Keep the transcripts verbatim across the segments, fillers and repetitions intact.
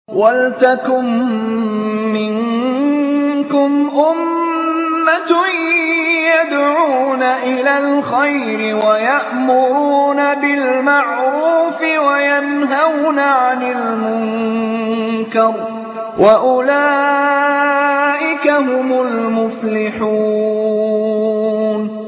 وَلْتَكُن مِّنكُمْ أُمَّةٌ يَدْعُونَ إِلَى الْخَيْرِ وَيَأْمُرُونَ بِالْمَعْرُوفِ وَيَنْهَوْنَ عَنِ الْمُنكَرِ ۚ وَأُولَٰئِكَ هُمُ الْمُفْلِحُونَ.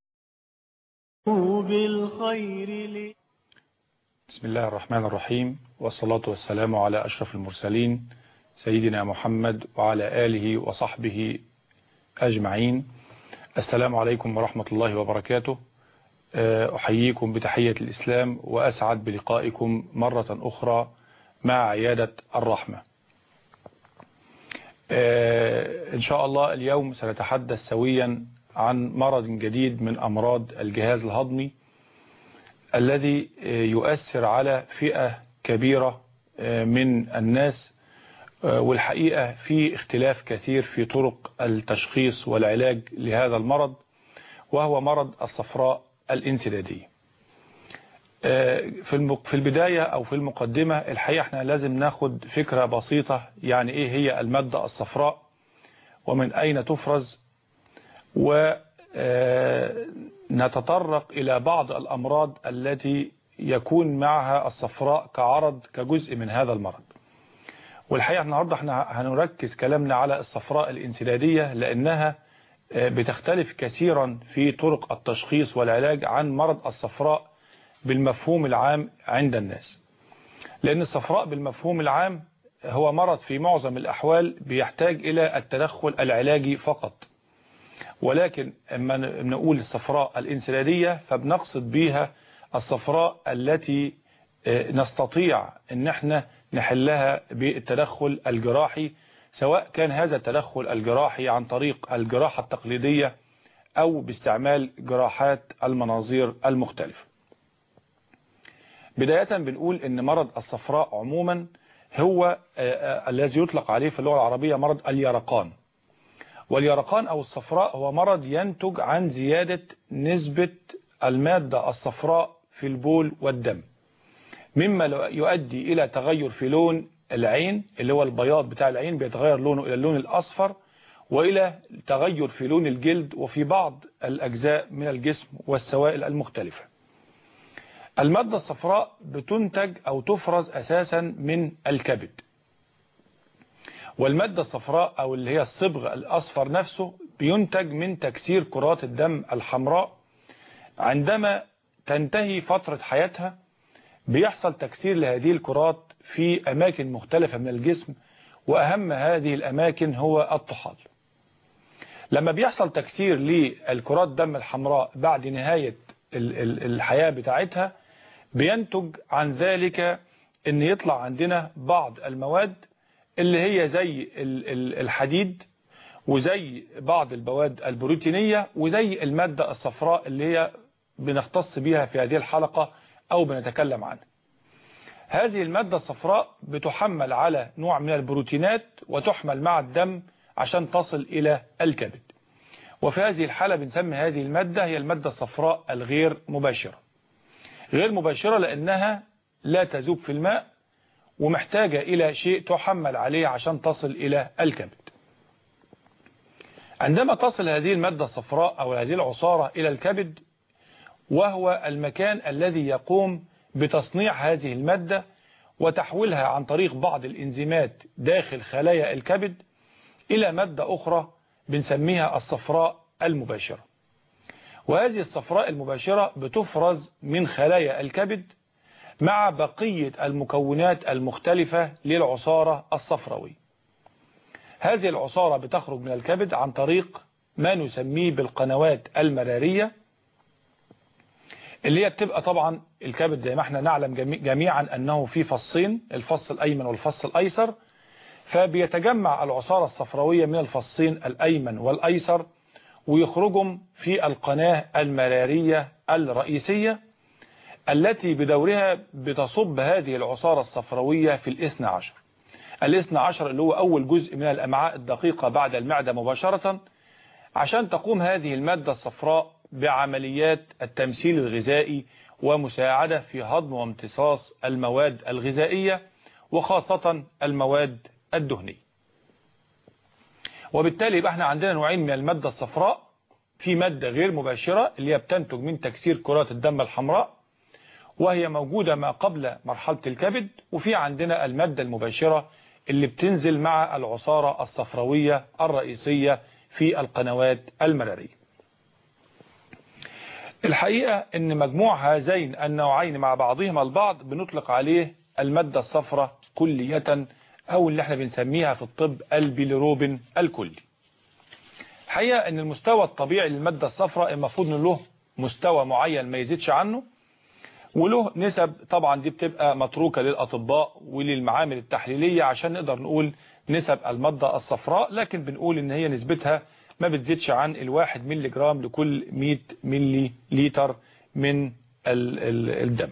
بسم الله الرحمن الرحيم، والصلاة والسلام على أشرف المرسلين سيدنا محمد وعلى آله وصحبه أجمعين. السلام عليكم ورحمة الله وبركاته. أحييكم بتحية الإسلام وأسعد بلقائكم مرة أخرى مع عيادة الرحمة. إن شاء الله اليوم سنتحدث سويا عن مرض جديد من أمراض الجهاز الهضمي الذي يؤثر على فئة كبيرة من الناس، والحقيقة في اختلاف كثير في طرق التشخيص والعلاج لهذا المرض، وهو مرض الصفراء الانسدادية. في البداية أو في المقدمة الحقيقة احنا لازم ناخد فكرة بسيطة يعني ايه هي المادة الصفراء ومن أين تفرز، ونتطرق إلى بعض الأمراض التي يكون معها الصفراء كعرض كجزء من هذا المرض. والحقيقة النهاردة احنا هنركز كلامنا على الصفراء الانسدادية لأنها بتختلف كثيرا في طرق التشخيص والعلاج عن مرض الصفراء بالمفهوم العام عند الناس، لأن الصفراء بالمفهوم العام هو مرض في معظم الأحوال بيحتاج إلى التدخل العلاجي فقط، ولكن اما نقول الصفراء الانسدادية فبنقصد بيها الصفراء التي نستطيع ان احنا نحلها بالتدخل الجراحي، سواء كان هذا التدخل الجراحي عن طريق الجراحة التقليدية او باستعمال جراحات المناظير المختلفة. بداية بنقول ان مرض الصفراء عموما هو الذي يطلق عليه في اللغة العربية مرض اليرقان. واليرقان أو الصفراء هو مرض ينتج عن زيادة نسبة المادة الصفراء في البول والدم، مما يؤدي إلى تغير في لون العين اللي هو البياض بتاع العين بيتغير لونه إلى اللون الأصفر، وإلى تغير في لون الجلد وفي بعض الأجزاء من الجسم والسوائل المختلفة. المادة الصفراء بتنتج أو تفرز أساسا من الكبد، والمادة الصفراء أو اللي هي الصبغ الأصفر نفسه بينتج من تكسير كرات الدم الحمراء. عندما تنتهي فترة حياتها بيحصل تكسير لهذه الكرات في أماكن مختلفة من الجسم، وأهم هذه الأماكن هو الطحال. لما بيحصل تكسير للكرات الدم الحمراء بعد نهاية الحياة بتاعتها بينتج عن ذلك أن يطلع عندنا بعض المواد اللي هي زي الحديد وزي بعض المواد البروتينية وزي المادة الصفراء اللي هي بنختص بها في هذه الحلقة أو بنتكلم عنها. هذه المادة الصفراء بتحمل على نوع من البروتينات وتحمل مع الدم عشان تصل إلى الكبد، وفي هذه الحالة بنسمي هذه المادة هي المادة الصفراء الغير مباشرة. غير مباشرة لأنها لا تذوب في الماء ومحتاجة إلى شيء تحمل عليه عشان تصل إلى الكبد. عندما تصل هذه المادة الصفراء أو هذه العصارة إلى الكبد، وهو المكان الذي يقوم بتصنيع هذه المادة وتحويلها عن طريق بعض الإنزيمات داخل خلايا الكبد إلى مادة أخرى بنسميها الصفراء المباشرة. وهذه الصفراء المباشرة بتفرز من خلايا الكبد مع بقية المكونات المختلفة للعصارة الصفراوية. هذه العصارة بتخرج من الكبد عن طريق ما نسميه بالقنوات المرارية، اللي هي بتبقى طبعا الكبد زي ما احنا نعلم جميعا أنه في فصين، الفص الأيمن والفص الأيسر، فبيتجمع العصارة الصفراوية من الفصين الأيمن والأيسر ويخرجهم في القناة المرارية الرئيسية التي بدورها بتصب هذه العصارة الصفراوية في الاثنى عشر. الاثنى عشر اللي هو أول جزء من الأمعاء الدقيقة بعد المعدة مباشرة، عشان تقوم هذه المادة الصفراء بعمليات التمثيل الغذائي ومساعدة في هضم وامتصاص المواد الغذائية وخاصة المواد الدهنية. وبالتالي يبقى احنا عندنا نوعين من المادة الصفراء، في مادة غير مباشرة اللي هي بتنتج من تكسير كرات الدم الحمراء وهي موجودة ما قبل مرحلة الكبد، وفي عندنا المادة المباشرة اللي بتنزل مع العصارة الصفراوية الرئيسية في القنوات المرارية. الحقيقة ان مجموع هذين النوعين مع بعضهما البعض بنطلق عليه المادة الصفراء كلية، او اللي احنا بنسميها في الطب البيليروبين الكلي. الحقيقة ان المستوى الطبيعي للمادة الصفراء المفروض ان له مستوى معين ما يزيدش عنه، وله نسب طبعا دي بتبقى متروكة للأطباء وللمعامل التحليلية عشان نقدر نقول نسب المادة الصفراء، لكن بنقول ان هي نسبتها ما بتزيدش عن الواحد ملي جرام لكل مئة ملي لتر من الدم.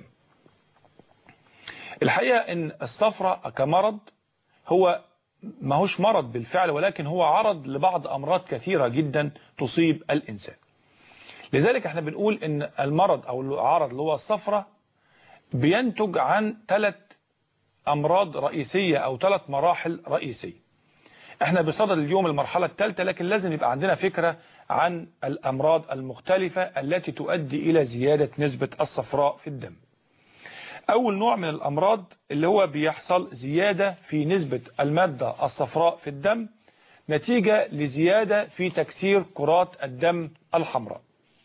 الحقيقة ان الصفراء كمرض هو ما هوش مرض بالفعل، ولكن هو عرض لبعض أمراض كثيرة جدا تصيب الإنسان. لذلك احنا بنقول ان المرض او العرض اللي هو الصفرة بينتج عن ثلاث امراض رئيسية او ثلاث مراحل رئيسية. احنا بصدد اليوم المرحلة الثالثة، لكن لازم يبقى عندنا فكرة عن الامراض المختلفة التي تؤدي الى زيادة نسبة الصفراء في الدم. اول نوع من الامراض اللي هو بيحصل زيادة في نسبة المادة الصفراء في الدم نتيجة لزيادة في تكسير كرات الدم الحمراء.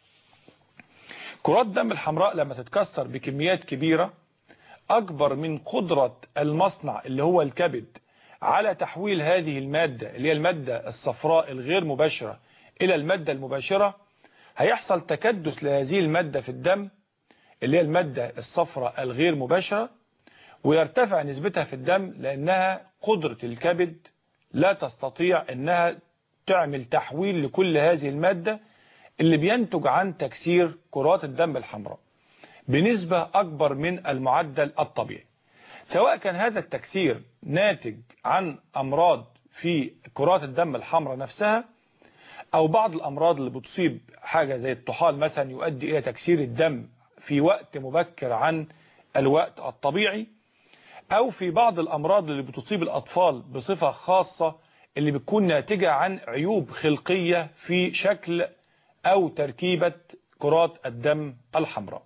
كرات الدم الحمراء لما تتكسر بكميات كبيرة أكبر من قدرة المصنع اللي هو الكبد على تحويل هذه المادة اللي هي المادة الصفراء الغير مباشرة إلى المادة المباشرة، هيحصل تكدس لهذه المادة في الدم اللي هي المادة الصفراء الغير مباشرة، ويرتفع نسبتها في الدم لأنها قدرة الكبد لا تستطيع أنها تعمل تحويل لكل هذه المادة اللي بينتج عن تكسير كرات الدم الحمراء بنسبة أكبر من المعدل الطبيعي، سواء كان هذا التكسير ناتج عن أمراض في كرات الدم الحمراء نفسها أو بعض الأمراض اللي بتصيب حاجة زي الطحال مثلا يؤدي إلى تكسير الدم في وقت مبكر عن الوقت الطبيعي، أو في بعض الأمراض اللي بتصيب الأطفال بصفة خاصة اللي بتكون ناتجة عن عيوب خلقية في شكل أو تركيبة كرات الدم الحمراء.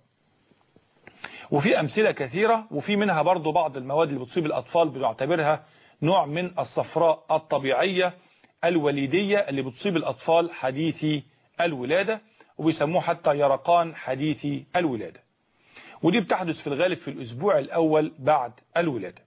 وفي أمثلة كثيرة، وفي منها برضو بعض المواد اللي بتصيب الأطفال بنعتبرها نوع من الصفراء الطبيعية الوليدية اللي بتصيب الأطفال حديثي الولادة، وبيسموه حتى يرقان حديثي الولادة، ودي بتحدث في الغالب في الأسبوع الأول بعد الولادة.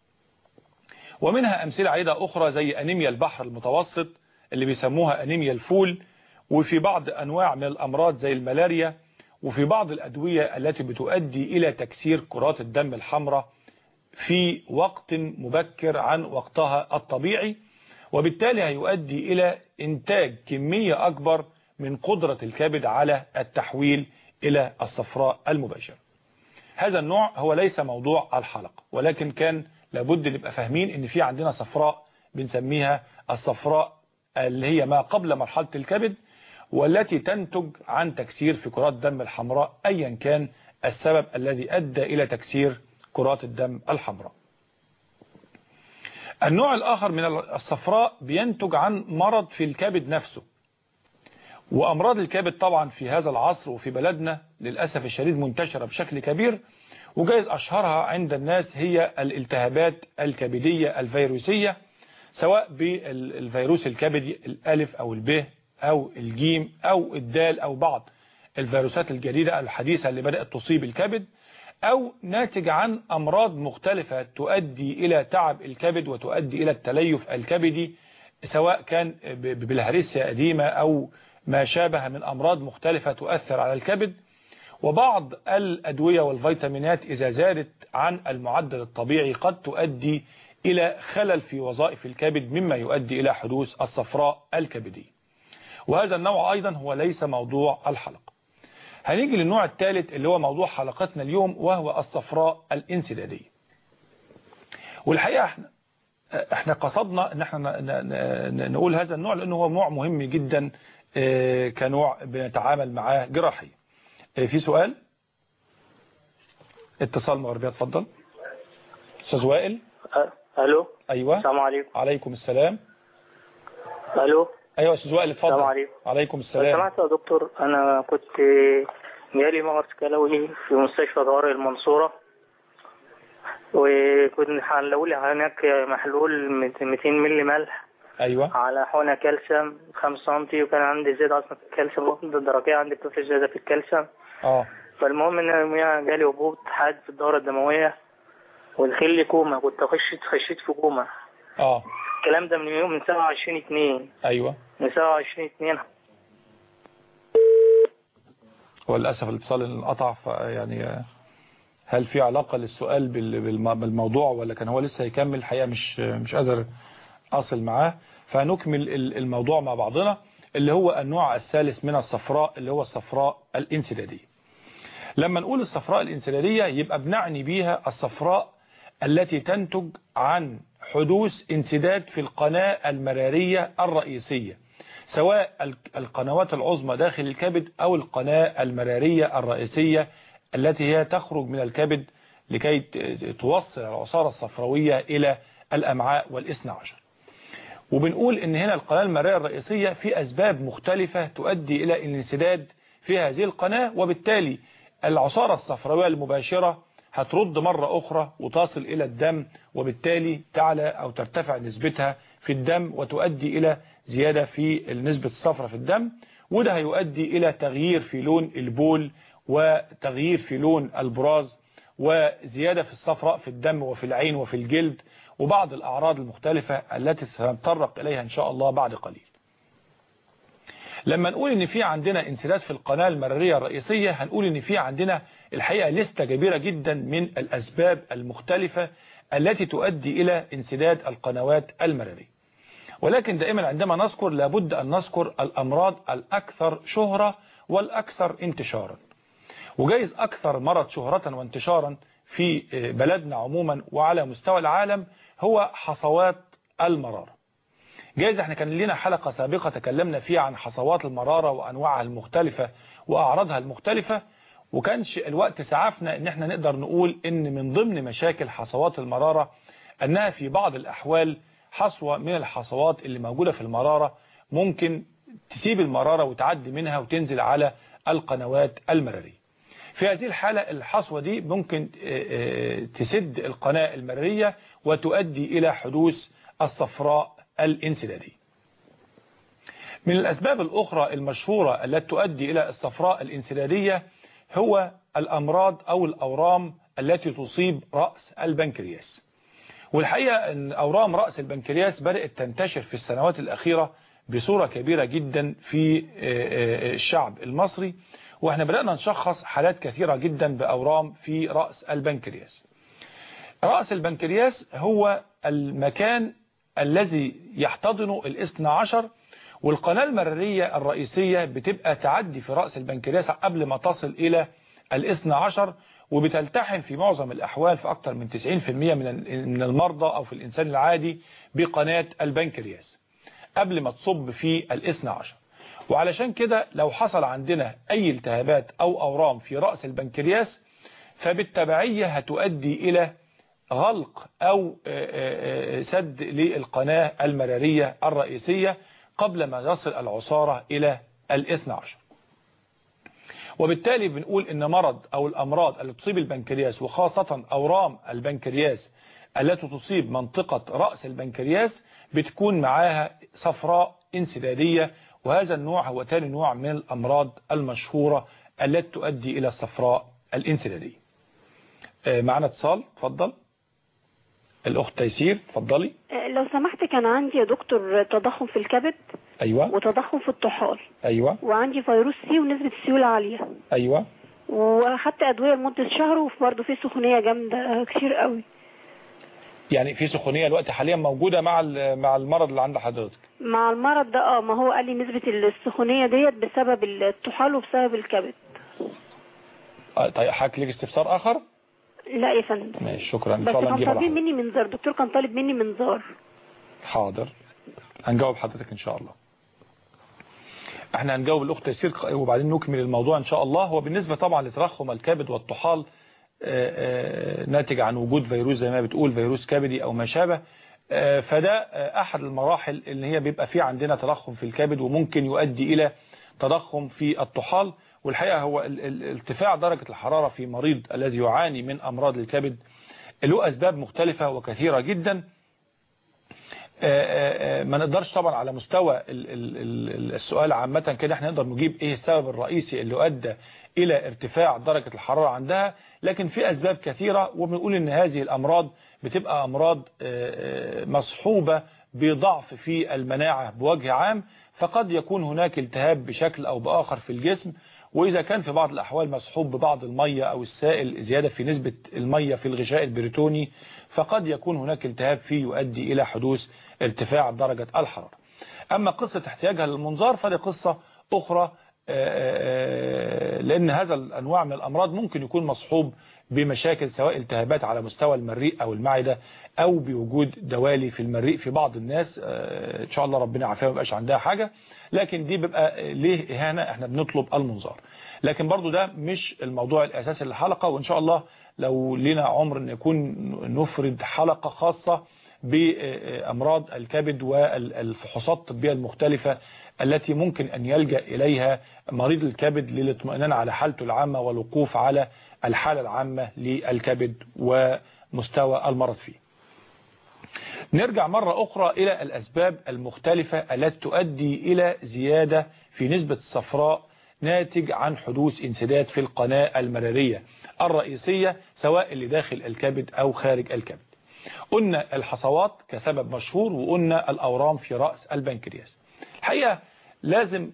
ومنها أمثلة عديدة أخرى زي أنيميا البحر المتوسط اللي بيسموها أنيميا الفول، وفي بعض أنواع من الأمراض زي الملاريا، وفي بعض الأدوية التي بتؤدي إلى تكسير كرات الدم الحمراء في وقت مبكر عن وقتها الطبيعي، وبالتالي هيؤدي إلى إنتاج كمية أكبر من قدرة الكبد على التحويل إلى الصفراء المباشرة. هذا النوع هو ليس موضوع الحلقة، ولكن كان لابد نبقى فاهمين إن في عندنا صفراء بنسميها الصفراء اللي هي ما قبل مرحلة الكبد، والتي تنتج عن تكسير في كرات الدم الحمراء أيا كان السبب الذي أدى إلى تكسير كرات الدم الحمراء. النوع الآخر من الصفراء بينتج عن مرض في الكبد نفسه، وأمراض الكبد طبعا في هذا العصر وفي بلدنا للأسف الشديد منتشرة بشكل كبير، وجايز أشهرها عند الناس هي الالتهابات الكبدية الفيروسية، سواء بالفيروس الكبدي الألف أو الب أو الجيم أو الدال أو بعض الفيروسات الجديدة الحديثة اللي بدأت تصيب الكبد، أو ناتج عن أمراض مختلفة تؤدي إلى تعب الكبد وتؤدي إلى التليف الكبدي، سواء كان بالهرسيا قديمة أو ما شابه من أمراض مختلفة تؤثر على الكبد. وبعض الأدوية والفيتامينات إذا زادت عن المعدل الطبيعي قد تؤدي إلى خلل في وظائف الكبد مما يؤدي إلى حدوث الصفراء الكبدية، وهذا النوع أيضا هو ليس موضوع الحلقة. هنيجي للنوع الثالث اللي هو موضوع حلقتنا اليوم، وهو الصفراء الانسدادية. والحقيقة احنا احنا قصدنا ان احنا نقول هذا النوع لانه هو نوع مهم جدا كنوع بنتعامل معاه جراحيا. في سؤال؟ اتصال مغربية، اتفضل استاذ وائل. الو. ايوه. السلام عليكم. عليكم السلام. الو. ايوه يا استاذ وائل اتفضل. السلام عليكم. عليكم لو السلام. سمحت يا دكتور، انا كنت جالي مغص كلوي في مستشفى طوارئ المنصورة، وكنت حلوا لي هناك محلول مئتين مللي ملح ايوه. على حقنة كالسيوم خمسة سنتي، وكان عندي زيادة اصلا في الكالسيوم، وقت الدرقية عندي بتفرق زيادة في الكالسيوم. اه فالمهم ان انا جالي هبوط حاد في الدورة الدموية ودخل لي كوما، كنت خشيت خشيت في كوما. اه الكلام ده من يوم من سبعة وعشرين اتنين. ايوه. من سبعة وعشرين اتنين. هو للاسف الاتصال انقطع، يعني هل في علاقة للسؤال بالموضوع ولا كان هو لسه هيكمل؟ الحقيقة مش مش قادر اصل معاه، فنكمل الموضوع مع بعضنا، اللي هو النوع الثالث من الصفراء اللي هو الصفراء الانسدادية. لما نقول الصفراء الانسدادية يبقى بنعني بيها الصفراء التي تنتج عن حدوث انسداد في القناة المرارية الرئيسية، سواء القنوات العظمى داخل الكبد أو القناة المرارية الرئيسية التي هي تخرج من الكبد لكي توصل العصارة الصفراوية إلى الأمعاء والإثنى عشر. وبنقول إن هنا القناة المرارية الرئيسية في أسباب مختلفة تؤدي إلى الانسداد في هذه القناة، وبالتالي العصارة الصفراوية المباشرة هترد مرة أخرى وتصل إلى الدم، وبالتالي تعلى أو ترتفع نسبتها في الدم وتؤدي إلى زيادة في نسبة الصفرة في الدم، وده هيؤدي إلى تغيير في لون البول وتغيير في لون البراز وزيادة في الصفراء في الدم وفي العين وفي الجلد وبعض الأعراض المختلفة التي سنتطرق إليها إن شاء الله بعد قليل. لما نقول ان في عندنا انسداد في القناة المرارية الرئيسية هنقول ان في عندنا الحقيقة لستة كبيرة جدا من الأسباب المختلفة التي تؤدي إلى انسداد القنوات المرارية، ولكن دائما عندما نذكر لابد أن نذكر الأمراض الأكثر شهرة والأكثر انتشارا. وجايز أكثر مرض شهرة وانتشارا في بلدنا عموما وعلى مستوى العالم هو حصوات المرارة. جايز احنا كان لنا حلقة سابقة تكلمنا فيها عن حصوات المرارة وأنواعها المختلفة وأعراضها المختلفة، وكانش الوقت سعفنا ان احنا نقدر نقول ان من ضمن مشاكل حصوات المرارة انها في بعض الأحوال حصوة من الحصوات اللي موجودة في المرارة ممكن تسيب المرارة وتعدي منها وتنزل على القنوات المرارية. في هذه الحالة الحصوة دي ممكن تسد القناة المرارية وتؤدي إلى حدوث الصفراء الانسدادية. من الأسباب الأخرى المشهورة التي تؤدي إلى الصفراء الانسدادية هو الأمراض أو الأورام التي تصيب رأس البنكرياس. والحقيقة أن أورام رأس البنكرياس بدأت تنتشر في السنوات الأخيرة بصورة كبيرة جدا في الشعب المصري، وإحنا بدأنا نشخص حالات كثيرة جدا بأورام في رأس البنكرياس. رأس البنكرياس هو المكان الذي يحتضن الاثنى عشر، والقناة المرارية الرئيسية بتبقى تعدي في رأس البنكرياس قبل ما تصل إلى الاثنى عشر، وبتلتحم في معظم الأحوال في أكثر من تسعين بالمئة من المرضى أو في الإنسان العادي بقناة البنكرياس قبل ما تصب في الاثنى عشر. وعلشان كده لو حصل عندنا أي التهابات أو أورام في رأس البنكرياس فبالتبعية هتؤدي إلى غلق أو سد للقناة المرارية الرئيسية قبل ما يصل العصارة إلى الاثنى عشر. وبالتالي بنقول إن مرض أو الأمراض التي تصيب البنكرياس وخاصة أورام البنكرياس التي تصيب منطقة رأس البنكرياس بتكون معاها صفراء انسدادية، وهذا النوع هو ثاني نوع من الأمراض المشهورة التي تؤدي إلى الصفراء الانسدادية. معنا اتصال، اتفضل الأخت تيسير، اتفضلي. لو سمحت، كان عندي يا دكتور تضخم في الكبد. أيوة. وتضخم في الطحال. أيوة. وعندي فيروس سي ونسبة السيولة عالية. أيوة. وأخدت أدوية لمدة شهر، وبرضه في سخونية جامدة كتير قوي. يعني في سخونية الوقت حاليا موجودة مع مع المرض اللي عند حضرتك؟ مع المرض ده اه، ما هو قال لي نسبة السخونية ديت بسبب الطحال وبسبب الكبد. طيب حضرتك ليك استفسار آخر؟ لا يا فندم. ماشي، شكرا. بس كان طالبين مني منظار، الدكتور كان طالب مني منظار. حاضر، هنجاوب حضرتك ان شاء الله. احنا هنجاوب الاخت تيسير وبعدين نكمل الموضوع ان شاء الله. هو بالنسبة طبعا لترخم الكبد والطحال ناتج عن وجود فيروس زي ما بتقول فيروس كبدي أو ما شابه. فده أحد المراحل اللي هي بيبقى فيه عندنا تضخم في الكبد وممكن يؤدي إلى تضخم في الطحال. والحقيقة هو ارتفاع درجة الحرارة في مريض الذي يعاني من أمراض الكبد له أسباب مختلفة وكثيرة جدا. ما نقدرش طبعا على مستوى السؤال عامة كده احنا نقدر نجيب ايه السبب الرئيسي اللي أدى إلى ارتفاع درجة الحرارة عندها، لكن في أسباب كثيرة وبنقول إن هذه الأمراض بتبقى أمراض مصحوبة بضعف في المناعة بوجه عام، فقد يكون هناك التهاب بشكل أو بآخر في الجسم، وإذا كان في بعض الأحوال مصحوب ببعض المية أو السائل زيادة في نسبة المية في الغشاء البريتوني، فقد يكون هناك التهاب فيه يؤدي إلى حدوث ارتفاع درجة الحرارة. أما قصة احتياجها للمنظار فدي قصة أخرى، لأن هذا الأنواع من الأمراض ممكن يكون مصحوب بمشاكل سواء التهابات على مستوى المريء أو المعدة أو بوجود دوالي في المريء في بعض الناس. إن شاء الله ربنا يعافيها ويبقاش عندها حاجة، لكن دي بيبقى ليه إهانة احنا بنطلب المنظار. لكن برضو ده مش الموضوع الأساسي للحلقة، وإن شاء الله لو لنا عمر أن يكون نفرد حلقة خاصة بأمراض الكبد والفحوصات الطبية المختلفة التي ممكن أن يلجأ إليها مريض الكبد للاطمئنان على حالته العامة والوقوف على الحالة العامة للكبد ومستوى المرض فيه. نرجع مرة أخرى إلى الأسباب المختلفة التي تؤدي إلى زيادة في نسبة الصفراء ناتج عن حدوث انسداد في القناة المرارية الرئيسية سواء اللي داخل الكبد أو خارج الكبد. قلنا الحصوات كسبب مشهور، وقلنا الأورام في رأس البنكرياس. الحقيقة لازم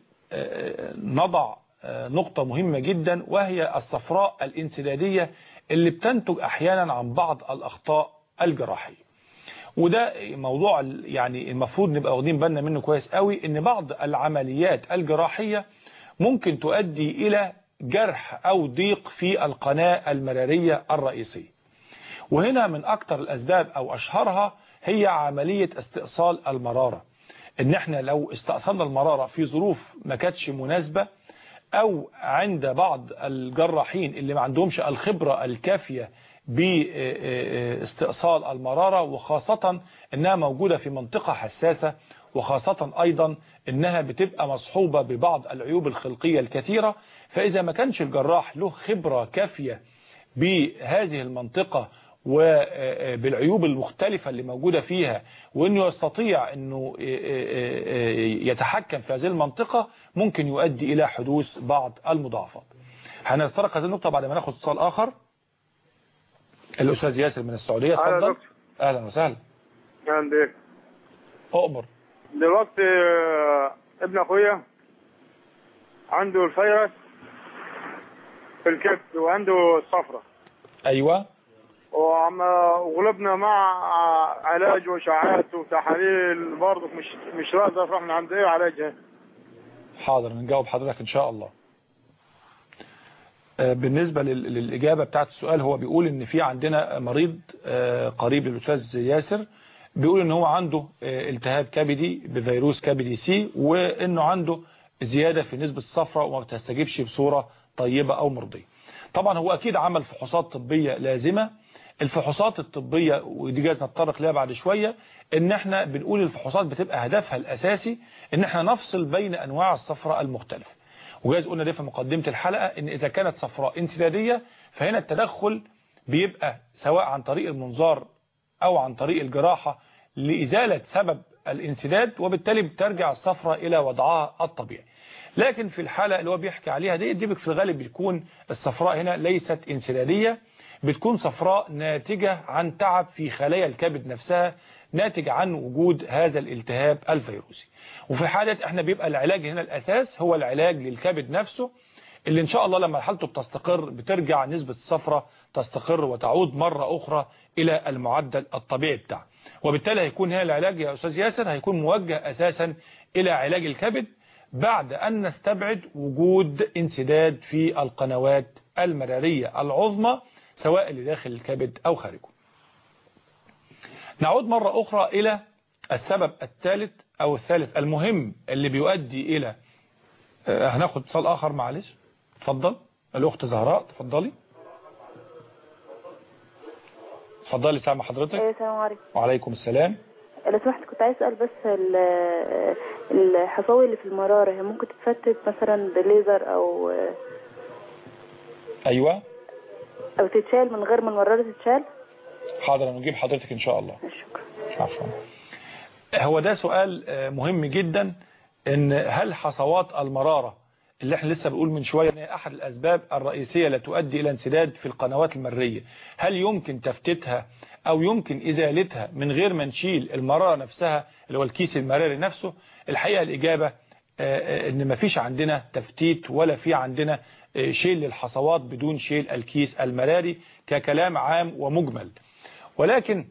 نضع نقطة مهمة جدا، وهي الصفراء الانسدادية اللي بتنتج أحيانا عن بعض الأخطاء الجراحية. وده موضوع يعني المفروض نبقى واخدين بالنا منه كويس قوي، ان بعض العمليات الجراحية ممكن تؤدي إلى جرح أو ضيق في القناة المرارية الرئيسية. وهنا من أكتر الأسباب أو أشهرها هي عملية استئصال المرارة. إن احنا لو استأصلنا المرارة في ظروف ما كانتش مناسبة، أو عند بعض الجراحين اللي ما عندهمش الخبرة الكافية باستئصال المرارة، وخاصة إنها موجودة في منطقة حساسة، وخاصة أيضا إنها بتبقى مصحوبة ببعض العيوب الخلقية الكثيرة. فإذا ما كانش الجراح له خبرة كافية بهذه المنطقة وبالعيوب المختلفة اللي موجودة فيها، وإنه يستطيع أنه يتحكم في هذه المنطقة، ممكن يؤدي إلى حدوث بعض المضاعفات. هنتطرق هذه النقطة بعد ما ناخد اتصال آخر. الأستاذ ياسر من السعودية، اتفضل. أهلا وسهلا. أهلا بك. أؤمر. دلوقتي ابن أخويا عنده الفيروس في الكبد وعنده الصفرة. أيوة. وعم غلبنا مع علاج واشعاعات وتحاليل، برضه مش مش راضي افرح من عند ايه علاجها. حاضر، نجاوب حضرتك ان شاء الله. بالنسبة للإجابة بتاعت السؤال، هو بيقول ان في عندنا مريض قريب للأستاذ ياسر، بيقول ان هو عنده التهاب كبدي بفيروس كبدي سي، وانه عنده زيادة في نسبة الصفرة وما بتستجيبش بصورة طيبة او مرضية. طبعا هو اكيد عمل فحوصات طبية لازمة. الفحوصات الطبية ودي جايز نتطرق لها بعد شوية، ان احنا بنقول الفحوصات بتبقى هدفها الاساسي ان احنا نفصل بين انواع الصفراء المختلفة. وجايز قلنا ده في مقدمة الحلقة، ان اذا كانت صفراء انسدادية فهنا التدخل بيبقى سواء عن طريق المنظار او عن طريق الجراحة لإزالة سبب الانسداد، وبالتالي بترجع الصفرة الى وضعها الطبيعي. لكن في الحالة اللي هو بيحكي عليها دي دي في الغالب بتكون الصفراء هنا ليست انسدادية، بتكون صفراء ناتجة عن تعب في خلايا الكبد نفسها، ناتج عن وجود هذا الالتهاب الفيروسي. وفي حالة احنا بيبقى العلاج هنا الأساس هو العلاج للكبد نفسه، اللي ان شاء الله لما حالته بتستقر بترجع نسبة الصفرة تستقر وتعود مرة أخرى إلى المعدل الطبيعي بتاعه. وبالتالي هيكون هنا العلاج يا أستاذ ياسر هيكون موجه أساسا إلى علاج الكبد، بعد أن نستبعد وجود انسداد في القنوات المرارية العظمى سواء اللي داخل الكبد أو خارجه. نعود مرة أخرى إلى السبب الثالث أو الثالث المهم اللي بيؤدي إلى آه هناخد اتصال آخر معلش. اتفضل الأخت زهراء، اتفضلي. اتفضلي سامع حضرتك. ايوه السلام عليكم. وعليكم السلام. لو سمحت كنت عايز اسال بس الحصاوي اللي في المراره هي ممكن تتفتت مثلا بليزر او ايوه او تتشال من غير ما المراره تتشال؟ حاضر نجيب حضرتك ان شاء الله. شكرا. عفوا. هو ده سؤال مهم جدا، ان هل حصوات المراره اللي احنا لسه بنقول من شويه ان هي احد الاسباب الرئيسيه التي تؤدي الى انسداد في القنوات المريه، هل يمكن تفتيتها او يمكن ازالتها من غير ما نشيل المراره نفسها اللي هو الكيس المراري نفسه؟ الحقيقه الاجابه ان ما فيش عندنا تفتيت ولا في عندنا شيل للحصوات بدون شيل الكيس المراري ككلام عام ومجمل، ولكن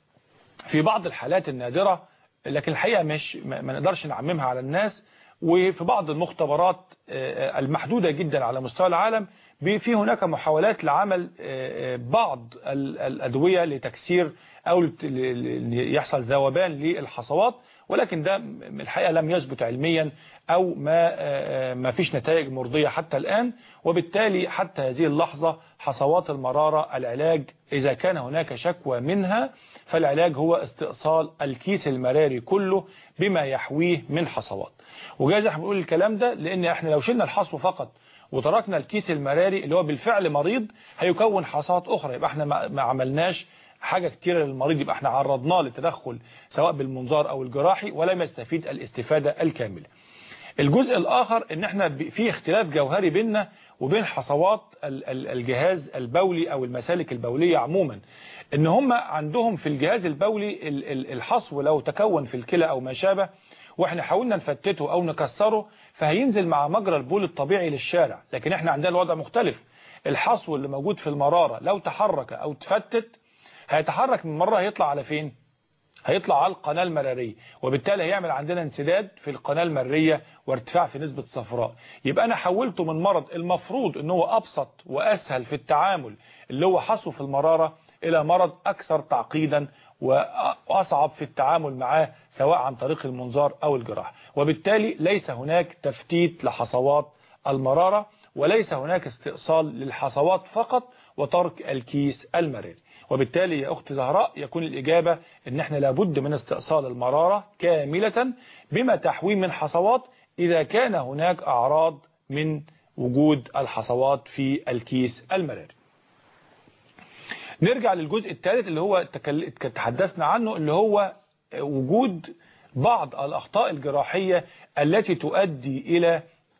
في بعض الحالات النادره، لكن الحقيقه مش ما نقدرش نعممها على الناس، وفي بعض المختبرات المحدودة جدا على مستوى العالم في هناك محاولات لعمل بعض الأدوية لتكسير أو يحصل ذوبان للحصوات، ولكن ده الحقيقة لم يثبت علميا أو ما ما فيش نتائج مرضية حتى الآن، وبالتالي حتى هذه اللحظة حصوات المرارة العلاج إذا كان هناك شكوى منها فالعلاج هو استئصال الكيس المراري كله بما يحويه من حصوات. وجايز احنا بنقول الكلام ده لان احنا لو شلنا الحصو فقط وتركنا الكيس المراري اللي هو بالفعل مريض هيكون حصوات اخرى، يبقى احنا ما عملناش حاجة كتيرة للمريض، يبقى احنا عرضناه للتدخل سواء بالمنظار او الجراحي ولم يستفيد الاستفادة الكاملة. الجزء الاخر ان احنا في اختلاف جوهري بيننا وبين حصوات الجهاز البولي او المسالك البولية عموما، ان هم عندهم في الجهاز البولي الحصو لو تكون في الكلى او ما شابه واحنا حاولنا نفتته او نكسره فهينزل مع مجرى البول الطبيعي للشارع، لكن احنا عندنا الوضع مختلف. الحصو اللي موجود في المرارة لو تحرك او تفتت هيتحرك من مرة هيطلع على فين؟ هيطلع على القناة المرارية، وبالتالي هيعمل عندنا انسداد في القناة المرارية وارتفاع في نسبة صفراء. يبقى انا حولته من مرض المفروض ان هو ابسط واسهل في التعامل اللي هو حصو في المرارة الى مرض اكثر تعقيدا واصعب في التعامل معاه سواء عن طريق المنظار او الجراحة، وبالتالي ليس هناك تفتيت لحصوات المرارة وليس هناك استئصال للحصوات فقط وترك الكيس المراري. وبالتالي يا أخت زهراء يكون الإجابة ان احنا لابد من استئصال المرارة كاملة بما تحويه من حصوات إذا كان هناك أعراض من وجود الحصوات في الكيس المراري. نرجع للجزء الثالث اللي هو تحدثنا عنه، اللي هو وجود بعض الأخطاء الجراحية التي تؤدي إلى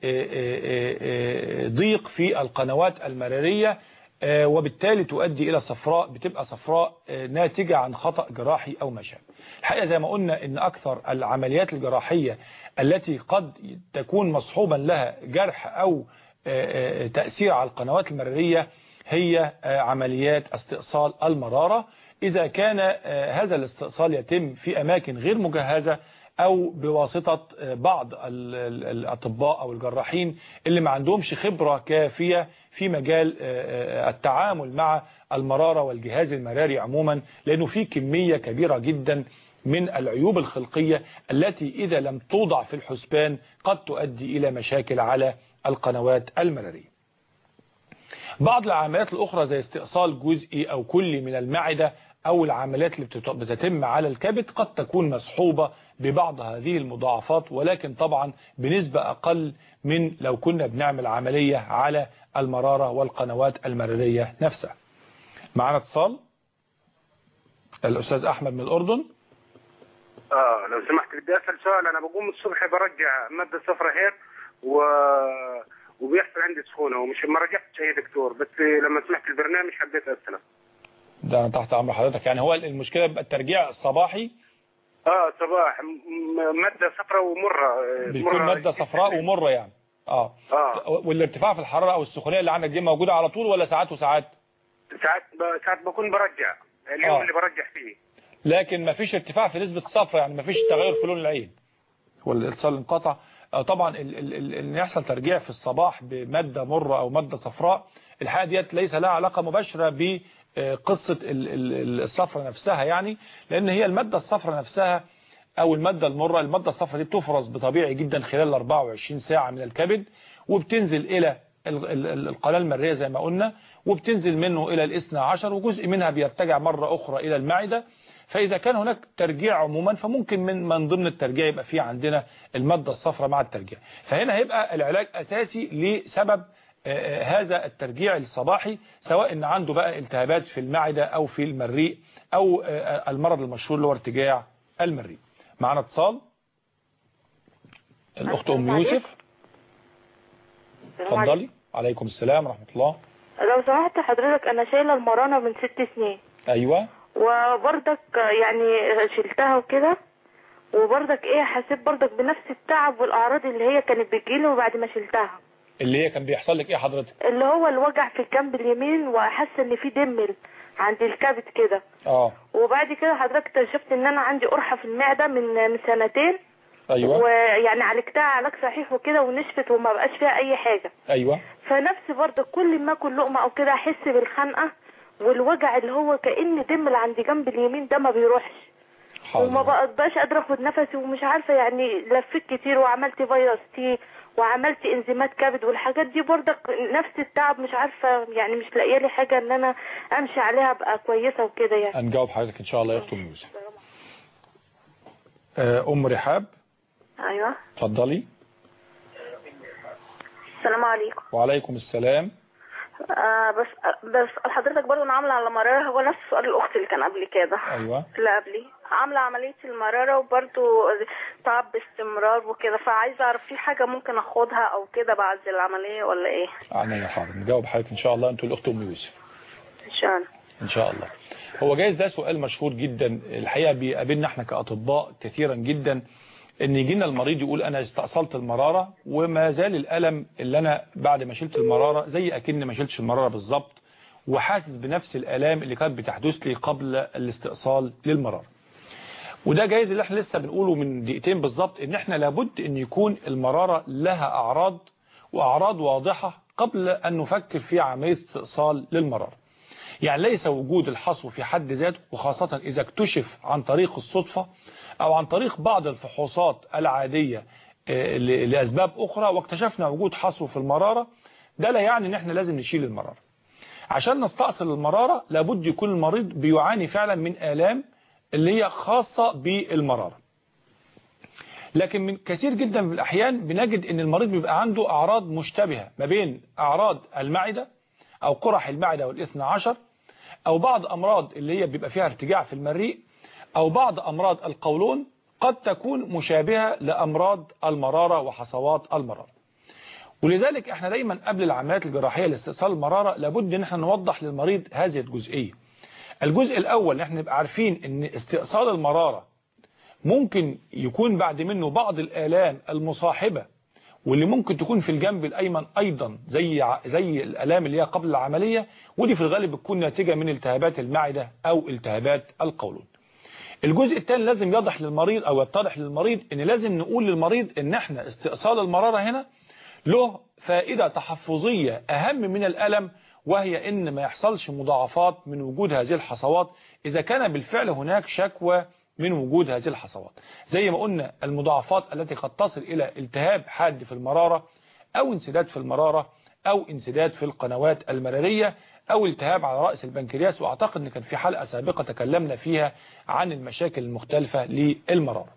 ضيق في القنوات المرارية وبالتالي تؤدي إلى صفراء، بتبقى صفراء ناتجة عن خطأ جراحي أو ما شابه. الحقيقة زي ما قلنا إن أكثر العمليات الجراحية التي قد تكون مصحوبا لها جرح أو تأثير على القنوات المرارية هي عمليات استئصال المرارة، إذا كان هذا الاستئصال يتم في أماكن غير مجهزة أو بواسطة بعض الأطباء أو الجراحين اللي ما عندهمش خبرة كافية في مجال التعامل مع المرارة والجهاز المراري عموما، لأنه في كمية كبيرة جدا من العيوب الخلقية التي إذا لم توضع في الحسبان قد تؤدي إلى مشاكل على القنوات المرارية. بعض العمليات الأخرى زي استئصال جزئي أو كلي من المعدة أو العمليات اللي بتتم على الكبد قد تكون مصحوبة ببعض هذه المضاعفات، ولكن طبعا بنسبة أقل من لو كنا بنعمل عملية على المرارة والقنوات المرارية نفسها. معنا اتصال الأستاذ أحمد من الأردن. آه لو سمحت بدي أسأل سؤال. أنا بقوم الصبح برجع مادة صفرة هيك و... وبيحصل عندي سخونة ومش ما رجعتش أي دكتور، بس لما سمعت البرنامج حبيت أسأله. ده أنا تحت أمر حضرتك. يعني هو المشكلة بقى الترجيع الصباحي؟ اه صباح مادة صفراء ومرة. بيكون مادة صفراء ومرة يعني. اه اه والارتفاع في الحرارة او السخونية اللي عندك دي موجودة على طول ولا ساعات وساعات؟ ساعات ب... ساعات بكون برجع اليوم آه. اللي برجع فيه، لكن ما فيش ارتفاع في نسبة الصفرة، يعني ما فيش تغير في لون العين والاتصال انقطع. طبعا ان يحصل ترجيع في الصباح بمادة مرة او مادة صفراء الحقيقة ديت ليس لها علاقة مباشرة بقصة الصفرة نفسها، يعني لان هي المادة الصفرة نفسها او المادة المرة، المادة الصفرة دي بتفرز بطبيعي جدا خلال أربعة وعشرين ساعة من الكبد وبتنزل الى القناة المرارية زي ما قلنا، وبتنزل منه إلى الاثنى عشر، وجزء منها بيرتجع مرة أخرى إلى المعدة. فإذا كان هناك ترجيع عموما فممكن من من ضمن الترجيع يبقى فيه عندنا المادة الصفراء مع الترجيع. فهنا هيبقى العلاج أساسي لسبب هذا الترجيع الصباحي، سواء ان عنده بقى التهابات في المعدة او في المريء او المرض المشهور اللي هو ارتجاع المريء. معنا اتصال الاخت ام يوسف، اتفضلي. عليكم السلام ورحمة الله. لو سمحت حضرتك انا شايله المرانه من ست سنين. ايوه. وبرضك يعني شلتها وكده، وبرضك ايه حسيت برضك بنفس التعب والاعراض اللي هي كانت بتجيلي وبعد ما شلتها. اللي هي كان بيحصل لك ايه حضرتك؟ اللي هو الوجع في الجنب اليمين، وحاسه ان في دم عند الكبد كده. اه. وبعد كده حضرتك اكتشفت ان انا عندي قرحه في المعده من من سنتين. ايوه. ويعني عالجتها علاج صحيح وكده ونشفت وما بقاش فيها اي حاجه. ايوه. فنفسي برضه كل ما اكل لقمه او كده احس بالخنقه والوجع اللي هو كأن دم اللي عند جنب اليمين ده ما بيروحش. حاضر. وما بقدرش قادره اخد نفسي ومش عارفه، يعني لفيت كتير وعملت فيروس تي وعملت انزيمات كبد والحاجات دي برضك نفس التعب، مش عارفه يعني مش لاقيه لي حاجه ان انا امشي عليها ابقى كويسه وكده يعني. هنجاوب حضرتك ان شاء الله يا اخت ام يوسف. ام رحاب. ايوه اتفضلي. السلام عليكم. وعليكم السلام. آه بس بس حضرتك برضه انا عامله على مراره، هو نفس سؤال الاخت اللي كان قبل كده. ايوه. اللي قبلي عامله عمليه المراره وبرضه تعب باستمرار وكده، فعايزه اعرف في حاجه ممكن اخدها او كده بعد العمليه ولا ايه؟ عينيا حاضر، نجاوب حضرتك ان شاء الله. انتوا الاخت ام يوسف. ان شاء الله. ان شاء الله. هو جايز ده سؤال مشهور جدا الحقيقه، بيقابلنا احنا كاطباء كثيرا جدا، ان يجينا المريض يقول انا استأصلت المرارة وما زال الألم اللي انا بعد ما شلت المرارة زي اكن ما شلتش المرارة بالظبط، وحاسس بنفس الآلام اللي كانت بتحدث لي قبل الاستئصال للمرارة. وده جايز اللي احنا لسه بنقوله من دقيقتين بالظبط، ان احنا لابد ان يكون المرارة لها اعراض واعراض واضحة قبل ان نفكر في عملية استئصال للمرارة. يعني ليس وجود الحصو في حد ذاته، وخاصة اذا اكتشف عن طريق الصدفة او عن طريق بعض الفحوصات العادية لاسباب اخرى واكتشفنا وجود حصو في المرارة، ده لا يعني ان احنا لازم نشيل المرارة. عشان نستأصل المرارة لابد يكون المريض بيعاني فعلا من آلام اللي هي خاصة بالمرارة. لكن من كثير جدا من الأحيان بنجد ان المريض بيبقى عنده أعراض مشتبهة ما بين أعراض المعدة أو قرح المعدة والاثنى عشر، أو بعض أمراض اللي هي بيبقى فيها ارتجاع في المريء، أو بعض أمراض القولون قد تكون مشابهة لأمراض المرارة وحصوات المرارة. ولذلك احنا دايما قبل العمليات الجراحية لاستئصال المرارة لابد ان احنا نوضح للمريض هذه الجزئية. الجزء الأول ان احنا نبقى عارفين ان استئصال المرارة ممكن يكون بعد منه بعض الآلام المصاحبة واللي ممكن تكون في الجنب الأيمن أيضا زي زي الآلام اللي هي قبل العملية، ودي في الغالب بتكون ناتجة من التهابات المعدة أو التهابات القولون. الجزء الثاني لازم يوضح للمريض أو يتضح للمريض ان لازم نقول للمريض ان احنا استئصال المرارة هنا له فائدة تحفظية أهم من الألم، وهي ان ما يحصلش مضاعفات من وجود هذه الحصوات إذا كان بالفعل هناك شكوى من وجود هذه الحصوات. زي ما قلنا المضاعفات التي قد تصل إلى التهاب حاد في المرارة أو انسداد في المرارة أو انسداد في القنوات المرارية أو التهاب على رأس البنكرياس، وأعتقد أن كان في حلقة سابقة تكلمنا فيها عن المشاكل المختلفة للمرارة.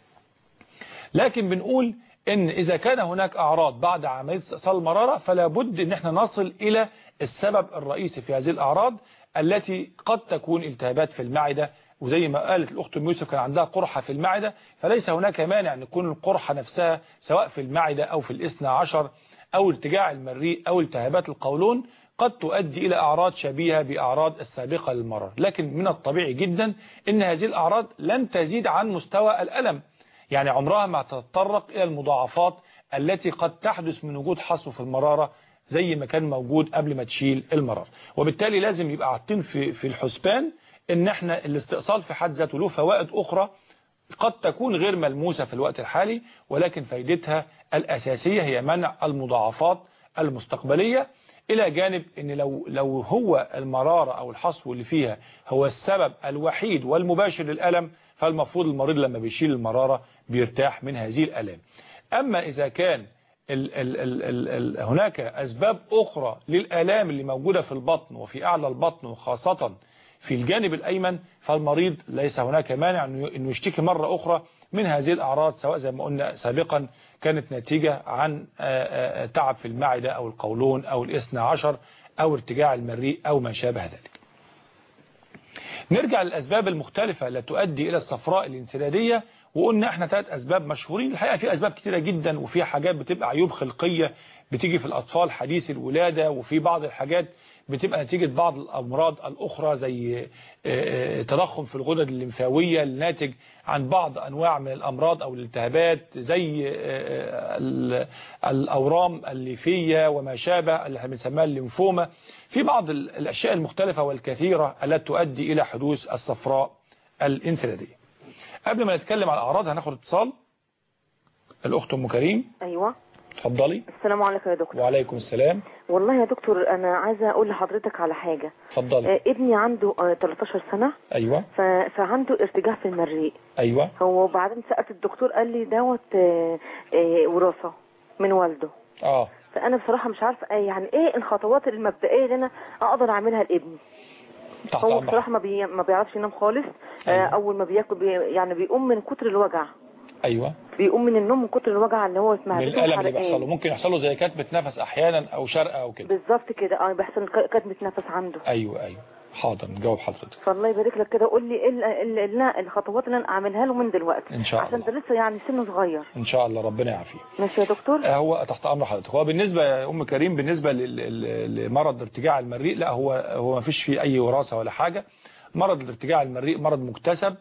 لكن بنقول ان اذا كان هناك اعراض بعد عملية استئصال المرارة فلا بد ان احنا نصل الى السبب الرئيسي في هذه الاعراض التي قد تكون التهابات في المعدة، وزي ما قالت الاخت ام يوسف كان عندها قرحة في المعدة، فليس هناك مانع ان تكون القرحة نفسها سواء في المعدة او في الاثنى عشر او ارتجاع المريء او التهابات القولون قد تؤدي الى اعراض شبيهة باعراض السابقة للمرارة. لكن من الطبيعي جدا ان هذه الاعراض لن تزيد عن مستوى الالم، يعني عمرها ما تتطرق إلى المضاعفات التي قد تحدث من وجود حصو في المرارة زي ما كان موجود قبل ما تشيل المرارة. وبالتالي لازم يبقى عاطين في في الحسبان ان احنا الاستئصال في حد ذاته له فوائد أخرى قد تكون غير ملموسة في الوقت الحالي، ولكن فائدتها الأساسية هي منع المضاعفات المستقبلية، إلى جانب ان لو لو هو المرارة أو الحصو اللي فيها هو السبب الوحيد والمباشر للألم، فالمفروض المريض لما بيشيل المرارة بيرتاح من هذه الآلام. أما إذا كان ال ال ال ال ال هناك أسباب أخرى للآلام اللي موجودة في البطن وفي أعلى البطن وخاصة في الجانب الأيمن، فالمريض ليس هناك مانع أنه يشتكي مرة أخرى من هذه الأعراض، سواء زي ما قلنا سابقا كانت نتيجة عن تعب في المعدة أو القولون أو الاثنى عشر أو ارتجاع المريء أو ما شابه ذلك. نرجع للأسباب المختلفة التي تؤدي إلى الصفراء الانسدادية، وقلنا احنا ثلاث أسباب مشهورين. الحقيقة في أسباب كتيرة جدا، وفي حاجات بتبقى عيوب خلقية بتيجي في الأطفال حديث الولادة، وفي بعض الحاجات بتبقى نتيجة بعض الأمراض الأخرى زي تضخم في الغدد الليمفاوية الناتج عن بعض أنواع من الأمراض أو الالتهابات زي الأورام الليفية وما شابه اللي بنسميها الليمفوما. في بعض الأشياء المختلفة والكثيرة التي تؤدي إلى حدوث الصفراء الانسدادية. قبل ما نتكلم على الأعراض هناخد اتصال. الأخت أم كريم. أيوة اتفضلي. السلام عليكم يا دكتور. وعليكم السلام. والله يا دكتور أنا عايزة أقول لحضرتك على حاجة. اتفضلي. آه ابني عنده آه تلتاشر سنة. أيوة. ف... فعنده ارتجاع في المريء. أيوة. هو بعدين سألت الدكتور قال لي دوت آه آه وراثة من والده. اه فأنا بصراحة مش عارفة آه يعني إيه الخطوات المبدئية اللي أنا أقدر أعملها لابني. هو بصراحة ما, بي... ما بيعرفش ينام خالص. أيوة. آه أول ما بياكل بي... يعني بيقوم من كتر الوجع. ايوه بيقوم من النوم من كتر الوجع اللي هو اسمها من الالم اللي بيحصله. ممكن يحصل له زي كتمه نفس احيانا او شرقه او كده. بالظبط كده. اه بيحصل كتمه نفس عنده. ايوه ايوه حاضر نجاوب حضرتك. فالله يبارك لك كده قول لي ايه الخطوات اللي انا اعملها له من دلوقتي ان شاء الله، عشان ده لسه يعني سنه صغير. ان شاء الله ربنا يعافيه. ماشي يا دكتور. هو تحت امر حضرتك. هو بالنسبه يا ام كريم بالنسبه لمرض ارتجاع المريء، لا هو هو ما فيش فيه اي وراثه ولا حاجه. مرض الارتجاع المريء مرض مكتسب.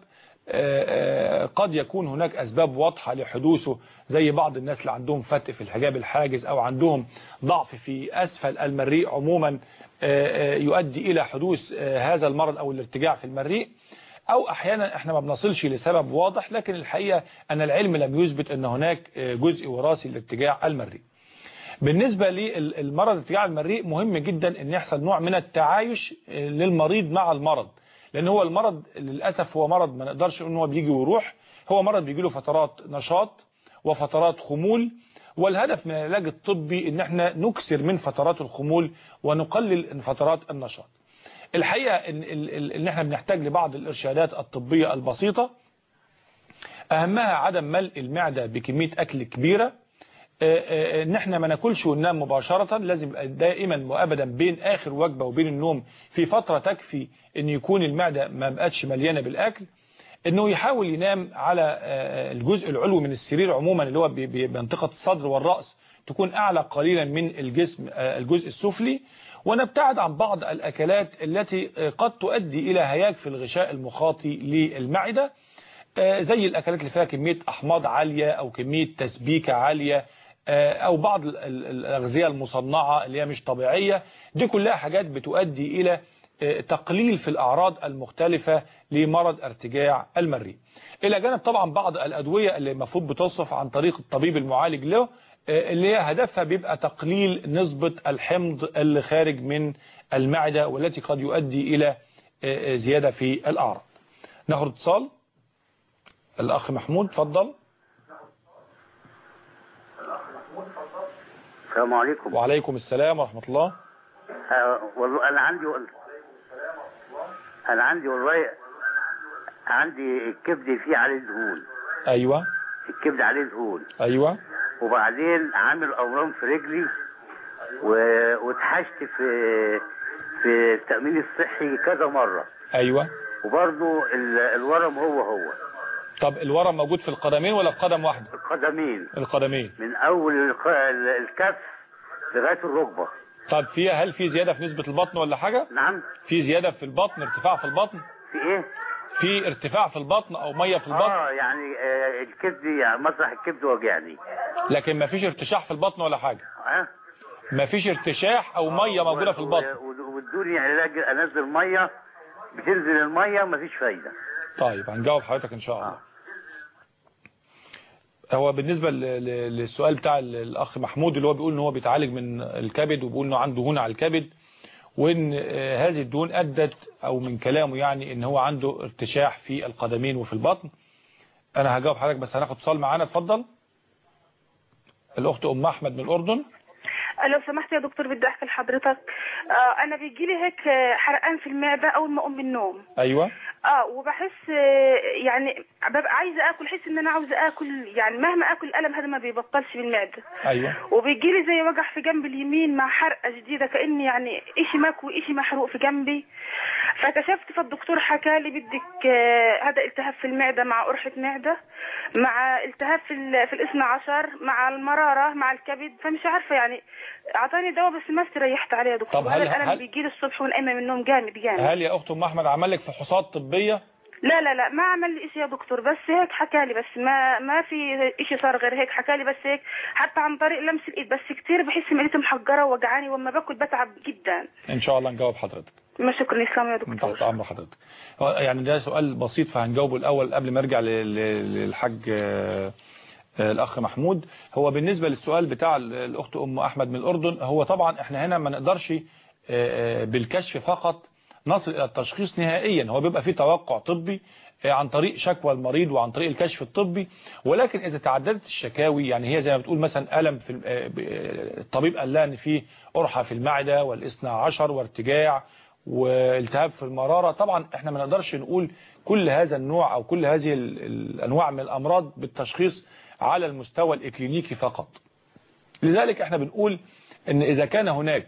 قد يكون هناك أسباب واضحة لحدوثه زي بعض الناس اللي عندهم فتق في الحجاب الحاجز أو عندهم ضعف في أسفل المريء عموما يؤدي إلى حدوث هذا المرض أو الارتجاع في المريء. أو أحيانا احنا ما بنصلش لسبب واضح، لكن الحقيقة أن العلم لم يثبت أن هناك جزء وراثي لارتجاع المريء. بالنسبة للمرض ارتجاع المريء مهم جدا أن يحصل نوع من التعايش للمريض مع المرض، لأن هو المرض للأسف هو مرض ما نقدرش ان هو بيجي ويروح. هو مرض بيجي له فترات نشاط وفترات خمول، والهدف من العلاج الطبي ان احنا نكسر من فترات الخمول ونقلل من فترات النشاط. الحقيقة ان, إن احنا بنحتاج لبعض الارشادات الطبية البسيطة، اهمها عدم ملء المعدة بكمية اكل كبيرة، ان احنا ما ناكلش وننام مباشرة، لازم دائما وابدا بين اخر وجبة وبين النوم في فترة تكفي ان يكون المعدة ما بقتش مليانة بالاكل، انه يحاول ينام على الجزء العلوي من السرير عموما اللي هو بمنطقة الصدر والرأس تكون اعلى قليلا من الجسم الجزء السفلي، ونبتعد عن بعض الاكلات التي قد تؤدي الى هياج في الغشاء المخاطي للمعدة، زي الاكلات اللي فيها كمية احماض عالية او كمية تسبيكة عالية او بعض الاغذية المصنعة اللي هي مش طبيعية. دي كلها حاجات بتؤدي الى تقليل في الاعراض المختلفة لمرض ارتجاع المريء، الى جانب طبعا بعض الادوية اللي المفروض بتصف عن طريق الطبيب المعالج له، اللي هي هدفها بيبقى تقليل نسبة الحمض اللي خارج من المعدة والتي قد يؤدي الى زيادة في الاعراض. ناخد اتصال. الاخ محمود اتفضل. السلام عليكم. وعليكم السلام ورحمة الله. أه والله أنا عندي أنا عندي والله عندي الكبد فيه عليه دهون. أيوة. الكبد عليه دهون. أيوة. وبعدين عامل أورام في رجلي واتحشت في في التأمين الصحي كذا مرة. أيوة. وبرضه الورم هو هو. طب الورم موجود في القدمين ولا في قدم واحدة؟ القدمين. القدمين. من أول الكف لغاية الركبة. طب فيها هل في زيادة في نسبة البطن ولا حاجة؟ نعم. في زيادة في البطن، ارتفاع في البطن؟ في ايه؟ في ارتفاع في البطن او مية في البطن؟ اه يعني آه الكبد يعني مسرح الكبد وجعني. لكن ما فيش ارتشاح في البطن ولا حاجة؟ اه ما فيش ارتشاح او مية موجودة في البطن؟ وادوني علاج انزل مية، بتنزل المية ما فيش فايدة. طيب هنجاوب حضرتك ان شاء الله. آه. هو بالنسبة للسؤال بتاع الأخ محمود اللي هو بيقول ان هو بيتعالج من الكبد وبيقول انه عنده دهون على الكبد، وان هذه الدهون أدت او من كلامه يعني ان هو عنده ارتشاح في القدمين وفي البطن. انا هجاوب حضرتك بس هناخد اتصال معانا. اتفضل. الأخت أم أحمد من الأردن. لو سمحت يا دكتور بدي احكي لحضرتك. آه انا بيجي لي هيك حرقان في المعده اول ما اقوم من النوم. ايوه. اه وبحس آه يعني ببقى عايزه اكل، احس ان انا عاوزه اكل، يعني مهما اكل الالم هذا ما بيبطلش بالمعده. ايوه. وبيجي لي زي وجع في جنب اليمين مع حرقه شديده كاني يعني شيء مكوي شيء محروق في جنبي. فكشفت فالدكتور حكى لي بدك آه هذا التهاب في المعده مع قرحه معده مع التهاب في في الاثنى عشر مع المراره مع الكبد، فمش عارفه يعني اعطاني دواء بس ما استريحت عليه يا دكتور. طب هل الالم هل بيجي لي الصبح وانا قايمه من النوم جامد جامد. هل يا اخت ام احمد عمل لك فحوصات طبيه؟ لا لا لا ما عمل لي شيء يا دكتور، بس هيك حكى لي، بس ما ما في شيء صار غير هيك، حكى لي بس هيك حتى عن طريق لمس الايد، بس كثير بحس معدتي محجره ووجعاني واما باكل بتعب جدا. ان شاء الله نجاوب حضرتك. ما شكرا اسلام يا دكتور. تحت امر حضرتك. يعني ده سؤال بسيط فهنجاوبه الاول قبل ما ارجع للحاج الأخ محمود. هو بالنسبة للسؤال بتاع الأخت أم أحمد من الأردن، هو طبعا احنا هنا ما نقدرش بالكشف فقط نصل إلى التشخيص نهائيا، هو بيبقى فيه توقع طبي عن طريق شكوى المريض وعن طريق الكشف الطبي، ولكن إذا تعددت الشكاوي يعني هي زي ما بتقول مثلا ألم في الطبيب قال لها إن فيه قرحة في المعدة والاثنى عشر وارتجاع والتهاب في المرارة، طبعا احنا ما نقدرش نقول كل هذا النوع أو كل هذه الأنواع من الأمراض بالتشخيص على المستوى الإكلينيكي فقط. لذلك احنا بنقول ان اذا كان هناك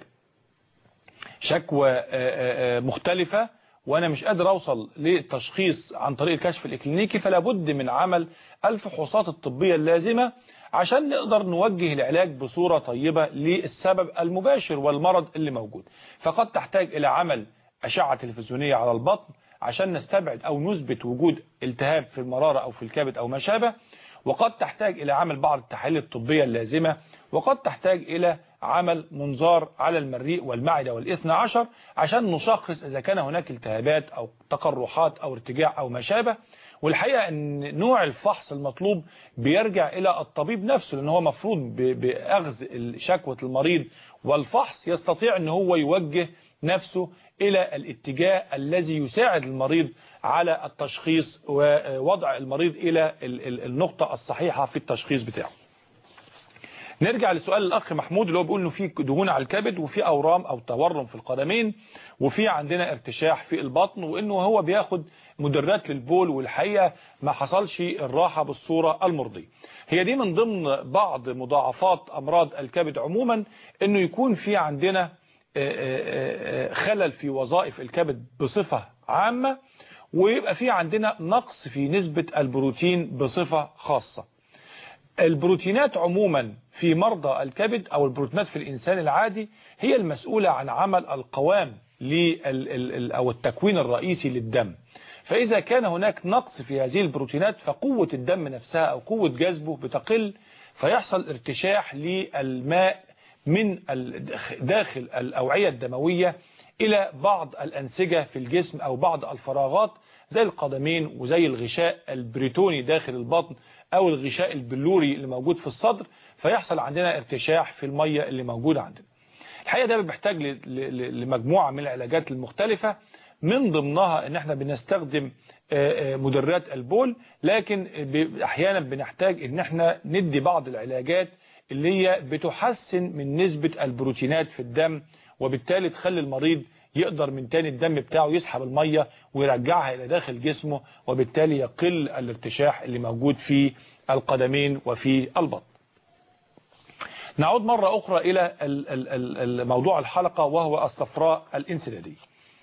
شكوى مختلفة وانا مش قادر اوصل للتشخيص عن طريق الكشف الإكلينيكي، فلا بد من عمل الفحوصات الطبية اللازمة عشان نقدر نوجه العلاج بصورة طيبة للسبب المباشر والمرض اللي موجود. فقد تحتاج الى عمل أشعة تلفزيونية على البطن عشان نستبعد او نثبت وجود التهاب في المرارة او في الكبد او ما شابه، وقد تحتاج إلى عمل بعض التحاليل الطبية اللازمة، وقد تحتاج إلى عمل منظار على المريء والمعدة والاثنى عشر عشان نشخص إذا كان هناك التهابات أو تقرحات أو ارتجاع أو ما شابه. والحقيقة أن نوع الفحص المطلوب بيرجع إلى الطبيب نفسه، لأن هو مفروض بأخذ شكوى المريض والفحص يستطيع أن هو يوجه نفسه إلى الاتجاه الذي يساعد المريض على التشخيص ووضع المريض إلى النقطة الصحيحة في التشخيص بتاعه. نرجع لسؤال الأخ محمود اللي هو بيقول إنه في دهون على الكبد وفي أورام أو تورم في القدمين وفي عندنا ارتشاح في البطن، وإنه هو بياخد مدرات للبول، والحقيقة ما حصلش الراحة بالصورة المرضية. هي دي من ضمن بعض مضاعفات أمراض الكبد عموما، إنه يكون في عندنا خلل في وظائف الكبد بصفة عامة، ويبقى في عندنا نقص في نسبة البروتين بصفة خاصة. البروتينات عموما في مرضى الكبد أو البروتينات في الإنسان العادي هي المسؤولة عن عمل القوام أو التكوين الرئيسي للدم. فإذا كان هناك نقص في هذه البروتينات فقوة الدم نفسها أو قوة جذبه بتقل، فيحصل ارتشاح للماء من داخل الأوعية الدموية إلى بعض الأنسجة في الجسم أو بعض الفراغات زي القدمين وزي الغشاء البريتوني داخل البطن أو الغشاء البلوري اللي موجود في الصدر، فيحصل عندنا ارتشاح في المية اللي موجودة عندنا. الحقيقة ده بيحتاج لمجموعة من العلاجات المختلفة، من ضمنها ان احنا بنستخدم مدرات البول، لكن احيانا بنحتاج ان احنا ندي بعض العلاجات اللي هي بتحسن من نسبة البروتينات في الدم، وبالتالي تخلي المريض يقدر من تاني الدم بتاعه يسحب المية ويرجعها إلى داخل جسمه، وبالتالي يقل الارتشاح اللي موجود في القدمين وفي البطن. نعود مرة أخرى إلى موضوع الحلقة وهو الصفراء الانسدادية.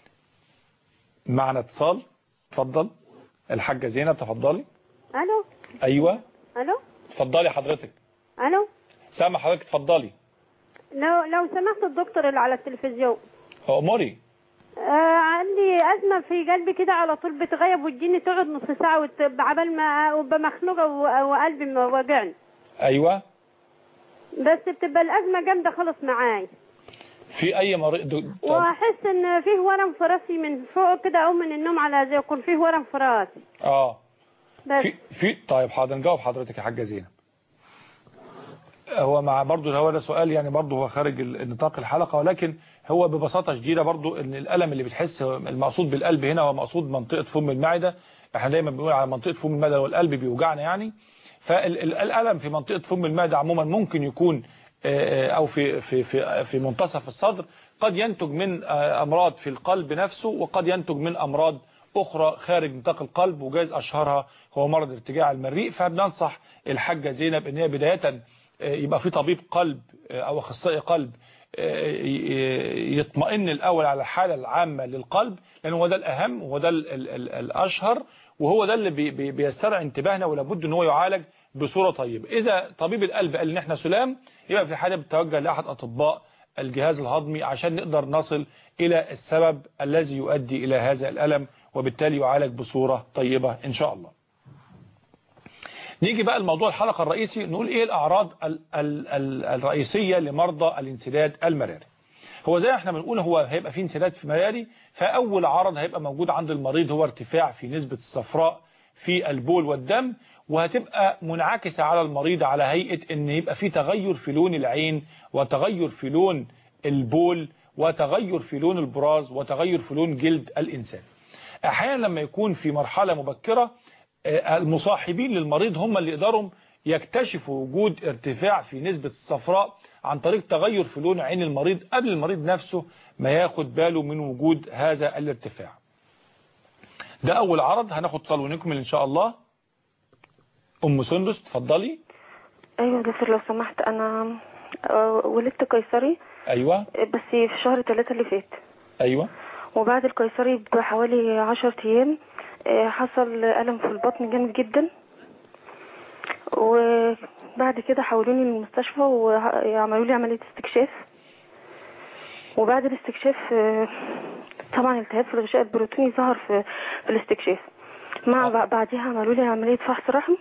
معنا اتصال، تفضل الحاجة زينب، تفضلي. ألو. أيوة. ألو. تفضلي حضرتك. ألو. سامع حضرتك، تفضلي. لو لو سمحت الدكتور اللي على التلفزيون. أموري. آه عندي أزمة في قلبي كده على طول بتغيب وتجيني تقعد نص ساعة وعبال ما أبقى مخنوقة وقلبي واجعني. أيوة. بس بتبقى الأزمة جامدة خالص معاي. في أي مريض؟ وأحس إن فيه ورم في راسي من فوق كده أو من النوم على زي يكون فيه ورم في راسي. آه. بس. في في طيب حاضر نجاوب حضرتك يا حاجة زينب. هو مع برضه هو ده سؤال يعني برضه هو خارج نطاق الحلقة، ولكن هو ببساطة شديدة برضه ان الألم اللي بتحس المقصود بالقلب هنا هو مقصود منطقة فم المعدة. احنا دايما بنقول على منطقة فم المعدة والقلب بيوجعنا يعني. فالألم في منطقة فم المعدة عموما ممكن يكون أو في في في في منتصف الصدر، قد ينتج من أمراض في القلب نفسه، وقد ينتج من أمراض أخرى خارج نطاق القلب، وجايز أشهرها هو مرض ارتجاع المريء. فبننصح الحاجة زينب إن هي بداية يبقى في طبيب قلب أو أخصائي قلب يطمئن الأول على الحالة العامة للقلب، لأنه هو ده الأهم وهو ده الأشهر وهو ده اللي بي بيسترعي انتباهنا، ولابد ان هو يعالج بصورة طيبة. إذا طبيب القلب قال ان احنا سلام، يبقى في حالة بتوجه لأحد أطباء الجهاز الهضمي عشان نقدر نصل إلى السبب الذي يؤدي إلى هذا الألم، وبالتالي يعالج بصورة طيبة إن شاء الله. نيجي بقى الموضوع الحلقة الرئيسي، نقول إيه الأعراض ال ال ال الرئيسية لمرضى الانسداد المراري. هو زي احنا بنقول هو هيبقى فيه انسداد في مراري، فأول عرض هيبقى موجود عند المريض هو ارتفاع في نسبة الصفراء في البول والدم، وهتبقى منعكسة على المريض على هيئة ان يبقى فيه تغير في لون العين، وتغير في لون البول، وتغير في لون البراز، وتغير في لون جلد الإنسان. أحيانا لما يكون في مرحلة مبكرة المصاحبين للمريض هم اللي يقدروا يكتشفوا وجود ارتفاع في نسبة الصفراء عن طريق تغير في لون عين المريض قبل المريض نفسه ما ياخد باله من وجود هذا الارتفاع. ده أول عرض. هناخد اتصال ونكمل إن شاء الله. أم سندس تفضلي. أيوة دكتور لو سمحت، أنا ولدت قيصري. أيوة. بس في شهر ثلاثة اللي فات. أيوة. وبعد القيصري بحوالي عشرة أيام حصل ألم في البطن جامد جدا، وبعد كده حولوني للمستشفى وعملوا لي عملية استكشاف. وبعد الاستكشاف طبعا التهاب في الغشاء البروتوني ظهر في, في الاستكشاف. مع بعدها عملوا لي عملية فحص رحم.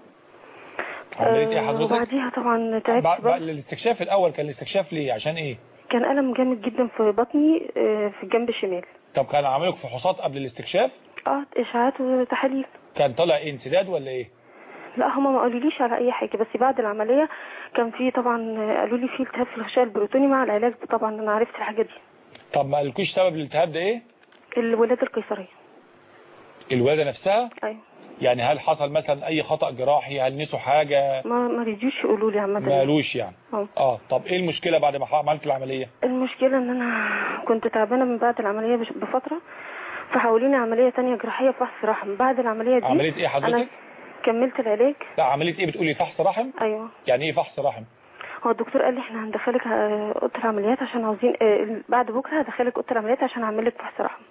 عملية ايه حضرتك؟ وبعدها طبعا تعبت. الاستكشاف الأول كان الاستكشاف ليه؟ عشان ايه؟ كان ألم جامد جدا في بطني في الجنب الشمال. طب كان عملوا فحوصات قبل الاستكشاف؟ اه اشاعات وتحاليل. كان طلع ايه، انسداد ولا ايه؟ لا هما ما قالوليش على اي حاجه، بس بعد العمليه كان في طبعا قالوا لي في التهاب في الغشاء البروتوني مع العلاج. طبعا انا عرفت الحاجه دي. طب ما قالكوش سبب الالتهاب ده ايه؟ الولاده القيصريه. الولاده نفسها؟ ايوه. يعني هل حصل مثلا اي خطأ جراحي؟ هل نسوا حاجه؟ ما ما رضيوش يقولوا لي عامه. ما قالوش يعني. اه اه طب ايه المشكله بعد ما عملت العمليه؟ المشكله ان انا كنت تعبانه من بعد العمليه بفتره، فحولوني عمليه ثانيه جراحيه فحص رحم. بعد العمليه دي عمليه ايه حضرتك؟ انا كملت العلاج. لا عمليه ايه بتقولي؟ فحص رحم؟ ايوه. يعني ايه فحص رحم؟ هو الدكتور قال لي احنا هندخلك اوضه العمليات عشان عاوزين بعد بكره هدخلك اوضه العمليات عشان اعمل لك فحص رحم.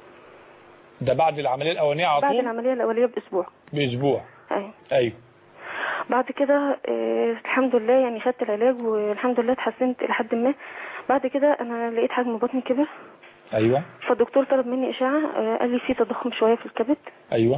ده بعد العمليه الاولانيه على طول؟ بعد العمليه الاولانيه باسبوع. باسبوع. ايوه. ايوه. بعد كده اه الحمد لله يعني خدت العلاج والحمد لله اتحسنت الى حد ما. بعد كده انا لقيت حجم بطني كبر. ايوه. فالدكتور طلب مني اشعه، اه قال لي في تضخم شويه في الكبد. ايوه.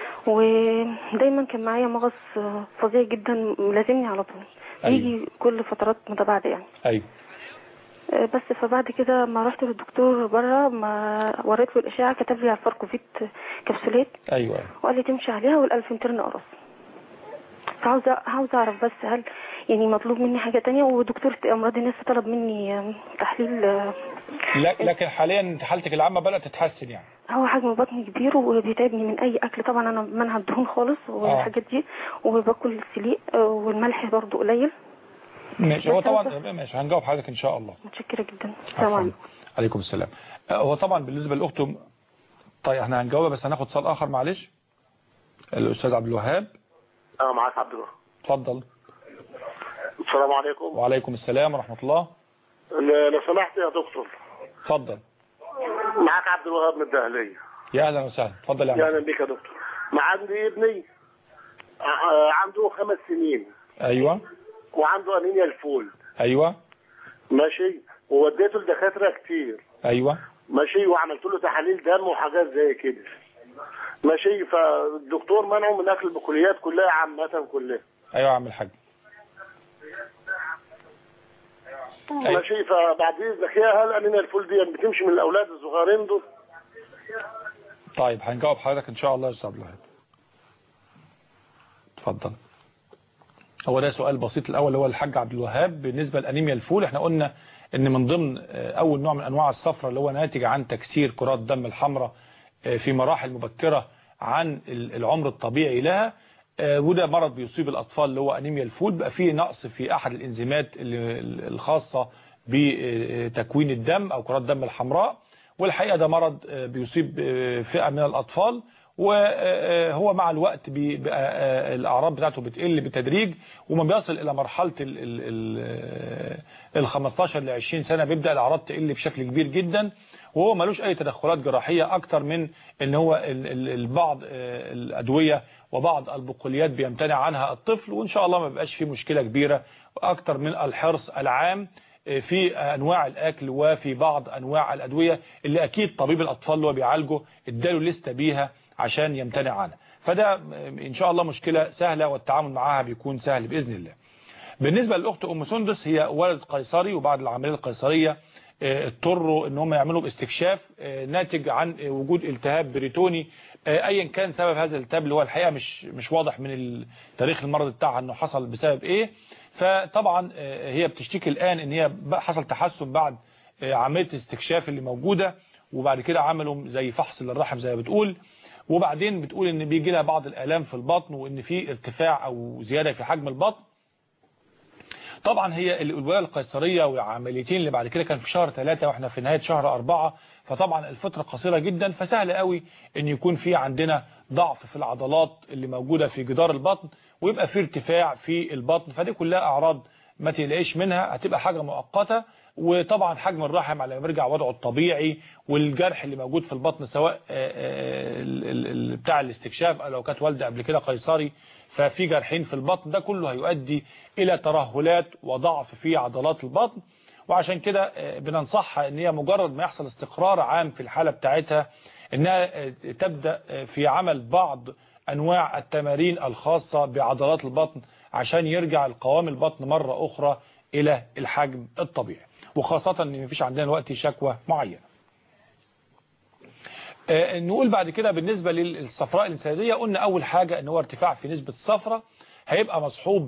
ودايما كان معايا مغص فظيع جدا ملازمني على طول. أيوة. يجي كل فترات متباعده يعني. ايوه. بس فبعد كده ما رحت للدكتور بره ما وريت له الاشعه كتب لي على الفاركوفيت كبسولات. ايوه. وقال لي تمشي عليها والالفنترين قرص. فعاوزه عاوزه اعرف بس هل يعني مطلوب مني حاجه تانية. ودكتور امراض الناس طلب مني تحليل. لكن حاليا حالتك العامه بدات تتحسن يعني؟ هو حجم بطني كبير وبيتعبني من اي اكل. طبعا انا منع الدهون خالص والحاجات دي، وباكل السليق والملح برضو قليل. ماشي. هو طبعا ماشي هنجاوب حضرتك ان شاء الله. متشكره جدا. السلام عليكم. عليكم السلام. هو طبعا بالنسبه لاخته طيب احنا هنجاوبها، بس هناخد اتصال اخر معلش. الاستاذ عبد الوهاب. اه معاك عبد الوهاب. اتفضل. السلام عليكم. وعليكم السلام ورحمه الله. لو سمحت يا دكتور. اتفضل. معاك عبد الوهاب من الدهليه. يا اهلا وسهلا. اتفضل يا عم. يا اهلا بك يا دكتور. ما عندي ابني عنده خمس سنين. ايوه. وعنده انيميا الفول. ايوه. ماشي. ووديته لدكاتره كتير. ايوه. ماشي. وعملت له تحاليل دم وحاجات زي كده. ماشي. فالدكتور منعه من اكل البقوليات كلها عامه كلها. ايوه يا عم الحاج. ماشي. فبعد اذنك هي هل انيميا الفول دي بتمشي من الاولاد الصغيرين دول؟ طيب هنجاوب حضرتك ان شاء الله يا استاذ عبد الوهاب. اتفضل. هو ده سؤال بسيط الاول هو الحاج عبد الوهاب بالنسبه لانيميا الفول. احنا قلنا ان من ضمن اول نوع من انواع الصفرة اللي هو ناتج عن تكسير كرات الدم الحمراء في مراحل مبكرة عن العمر الطبيعي لها. وده مرض بيصيب الأطفال اللي هو أنيميا الفول، بقى فيه نقص في أحد الإنزيمات الخاصة بتكوين الدم أو كرات الدم الحمراء، والحقيقة ده مرض بيصيب فئة من الأطفال، وهو مع الوقت بيبقى الأعراض بتاعته بتقل بالتدريج، وما بيصل إلى مرحلة ال خمستاشر ل عشرين سنة بيبدأ الأعراض تقل بشكل كبير جدا، وهو ملوش أي تدخلات جراحية أكتر من إن هو بعض الأدوية وبعض البقوليات بيمتنع عنها الطفل، وإن شاء الله ما بيبقاش فيه مشكلة كبيرة، أكتر من الحرص العام في أنواع الأكل وفي بعض أنواع الأدوية اللي أكيد طبيب الأطفال اللي هو بيعالجه اداله لستة بيها عشان يمتنع عنها. فده إن شاء الله مشكلة سهلة والتعامل معها بيكون سهل بإذن الله. بالنسبة للأخت أم سندس، هي ولد قيصري، وبعد العملية القيصرية اضطروا ان هم يعملوا استكشاف ناتج عن وجود التهاب بريتوني، ايا كان سبب هذا الالتهاب اللي هو الحقيقة مش مش واضح من تاريخ المرض بتاعها انه حصل بسبب ايه. فطبعا هي بتشتكي الآن ان هي حصل تحسن بعد عملية الاستكشاف اللي موجودة، وبعد كده عملوا زي فحص للرحم زي ما بتقول، وبعدين بتقول ان بيجي لها بعض الآلام في البطن، وان في ارتفاع او زيادة في حجم البطن. طبعا هي الولاده القيصريه والعمليتين اللي بعد كده كان في شهر ثلاثة واحنا في نهايه شهر أربعة، فطبعا الفتره قصيره جدا، فسهل قوي ان يكون في عندنا ضعف في العضلات اللي موجوده في جدار البطن، ويبقى في ارتفاع في البطن، فدي كلها اعراض ما تقلقش منها، هتبقى حاجه مؤقته. وطبعا حجم الرحم على ما يرجع وضعه الطبيعي، والجرح اللي موجود في البطن سواء بتاع الاستكشاف او لو كانت والده قبل كده قيصري ففي جرحين في البطن، ده كله هيؤدي إلى ترهلات وضعف في عضلات البطن. وعشان كده بننصحها ان هي مجرد ما يحصل استقرار عام في الحالة بتاعتها انها تبدأ في عمل بعض انواع التمارين الخاصة بعضلات البطن عشان يرجع القوام البطن مرة اخرى الى الحجم الطبيعي، وخاصة ان مفيش عندنا الوقت شكوى معينة. نقول بعد كده بالنسبة للصفراء الانسدادية، قلنا اول حاجة ان هو ارتفاع في نسبة الصفرة هيبقى مصحوب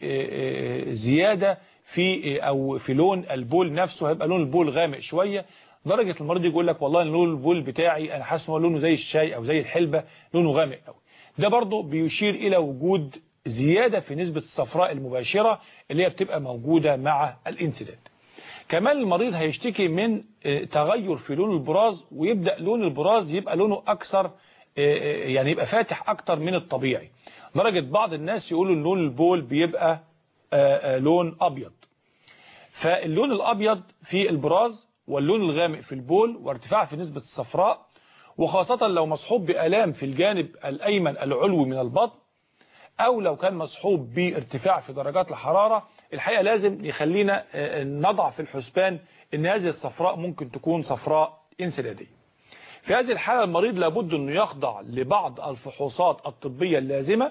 بزيادة في او في لون البول نفسه، هيبقى لون البول غامق شوية، درجة المريض يقول لك والله لون البول بتاعي انا حاسس ان هو لونه زي الشاي او زي الحلبة، لونه غامق قوي. ده برضه بيشير الى وجود زيادة في نسبة الصفراء المباشرة اللي هي بتبقى موجودة مع الانسداد. كمان المريض هيشتكي من تغير في لون البراز، ويبدأ لون البراز يبقى لونه أكثر، يعني يبقى فاتح أكتر من الطبيعي، درجة بعض الناس يقولوا لون البول بيبقى لون أبيض. فاللون الأبيض في البراز واللون الغامق في البول وارتفاع في نسبة الصفراء، وخاصة لو مصحوب بآلام في الجانب الأيمن العلوي من البطن، أو لو كان مصحوب بارتفاع في درجات الحرارة، الحقيقة لازم يخلينا نضع في الحسبان ان هذه الصفراء ممكن تكون صفراء انسدادية. في هذه الحالة المريض لابد انه يخضع لبعض الفحوصات الطبية اللازمة،